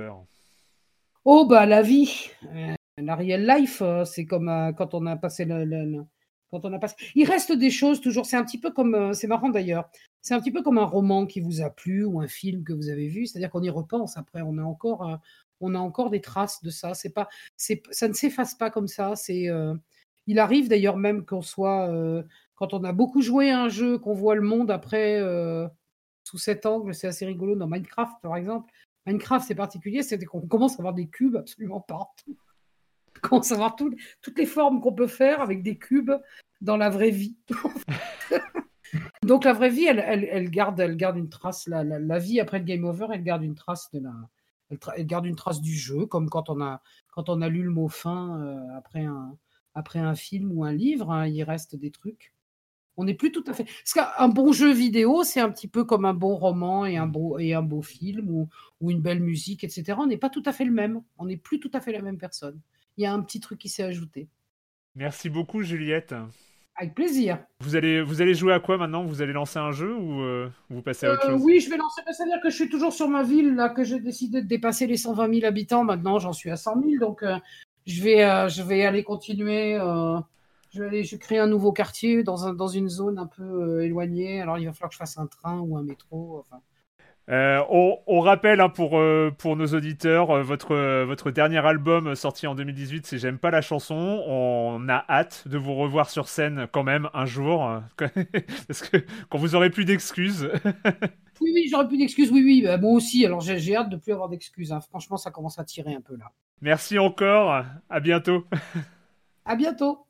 S3: Oh, bah, la vie, euh, la real life, euh, c'est comme euh, quand on a passé le, le, le... Quand on a passé... Il reste des choses, toujours, c'est un petit peu comme... Euh, c'est marrant, d'ailleurs. C'est un petit peu comme un roman qui vous a plu ou un film que vous avez vu, c'est-à-dire qu'on y repense après, on a encore, euh, on a encore des traces de ça. C'est pas, c'est, ça ne s'efface pas comme ça, c'est... Euh... Il arrive d'ailleurs même qu'on soit, euh, quand on a beaucoup joué à un jeu, qu'on voit le monde après euh, sous cet angle, c'est assez rigolo dans Minecraft par exemple. Minecraft c'est particulier, c'est qu'on commence à avoir des cubes absolument partout. On commence à avoir tout, toutes les formes qu'on peut faire avec des cubes dans la vraie vie. Donc la vraie vie, elle, elle, elle, garde, elle garde une trace, la, la, la vie après le game over, elle garde une trace de la... Elle, tra- elle garde une trace du jeu, comme quand on a, quand on a lu le mot fin euh, après un... Après un film ou un livre, hein, il reste des trucs. On n'est plus tout à fait... Parce qu'un bon jeu vidéo, c'est un petit peu comme un bon roman et un beau, et un beau film ou, ou une belle musique, et cetera. On n'est pas tout à fait le même. On n'est plus tout à fait la même personne. Il y a un petit truc qui s'est ajouté.
S4: Merci beaucoup, Juliette.
S3: Avec plaisir.
S4: Vous allez, vous allez jouer à quoi maintenant ? Vous allez lancer un jeu ou euh, vous passez à autre
S3: euh,
S4: chose ?
S3: Oui, je vais lancer. C'est-à-dire que je suis toujours sur ma ville, là, que j'ai décidé de dépasser les cent vingt mille habitants. Maintenant, j'en suis à cent mille, donc... Euh, Je vais, euh, je vais aller continuer. Euh, je vais aller, je crée un nouveau quartier dans, un, dans une zone un peu euh, éloignée. Alors, il va falloir que je fasse un train ou un métro. Enfin.
S4: Euh, on, on rappelle hein, pour, euh, pour nos auditeurs, euh, votre, euh, votre dernier album sorti en deux mille dix-huit, c'est J'aime pas la chanson. On a hâte de vous revoir sur scène quand même un jour, euh, parce que quand vous aurez plus d'excuses.
S3: Oui, oui, j'aurais plus d'excuses, oui, oui, bah, moi aussi, alors j'ai, j'ai hâte de plus avoir d'excuses, hein. Franchement, ça commence à tirer un peu là.
S4: Merci encore, à bientôt.
S3: À bientôt.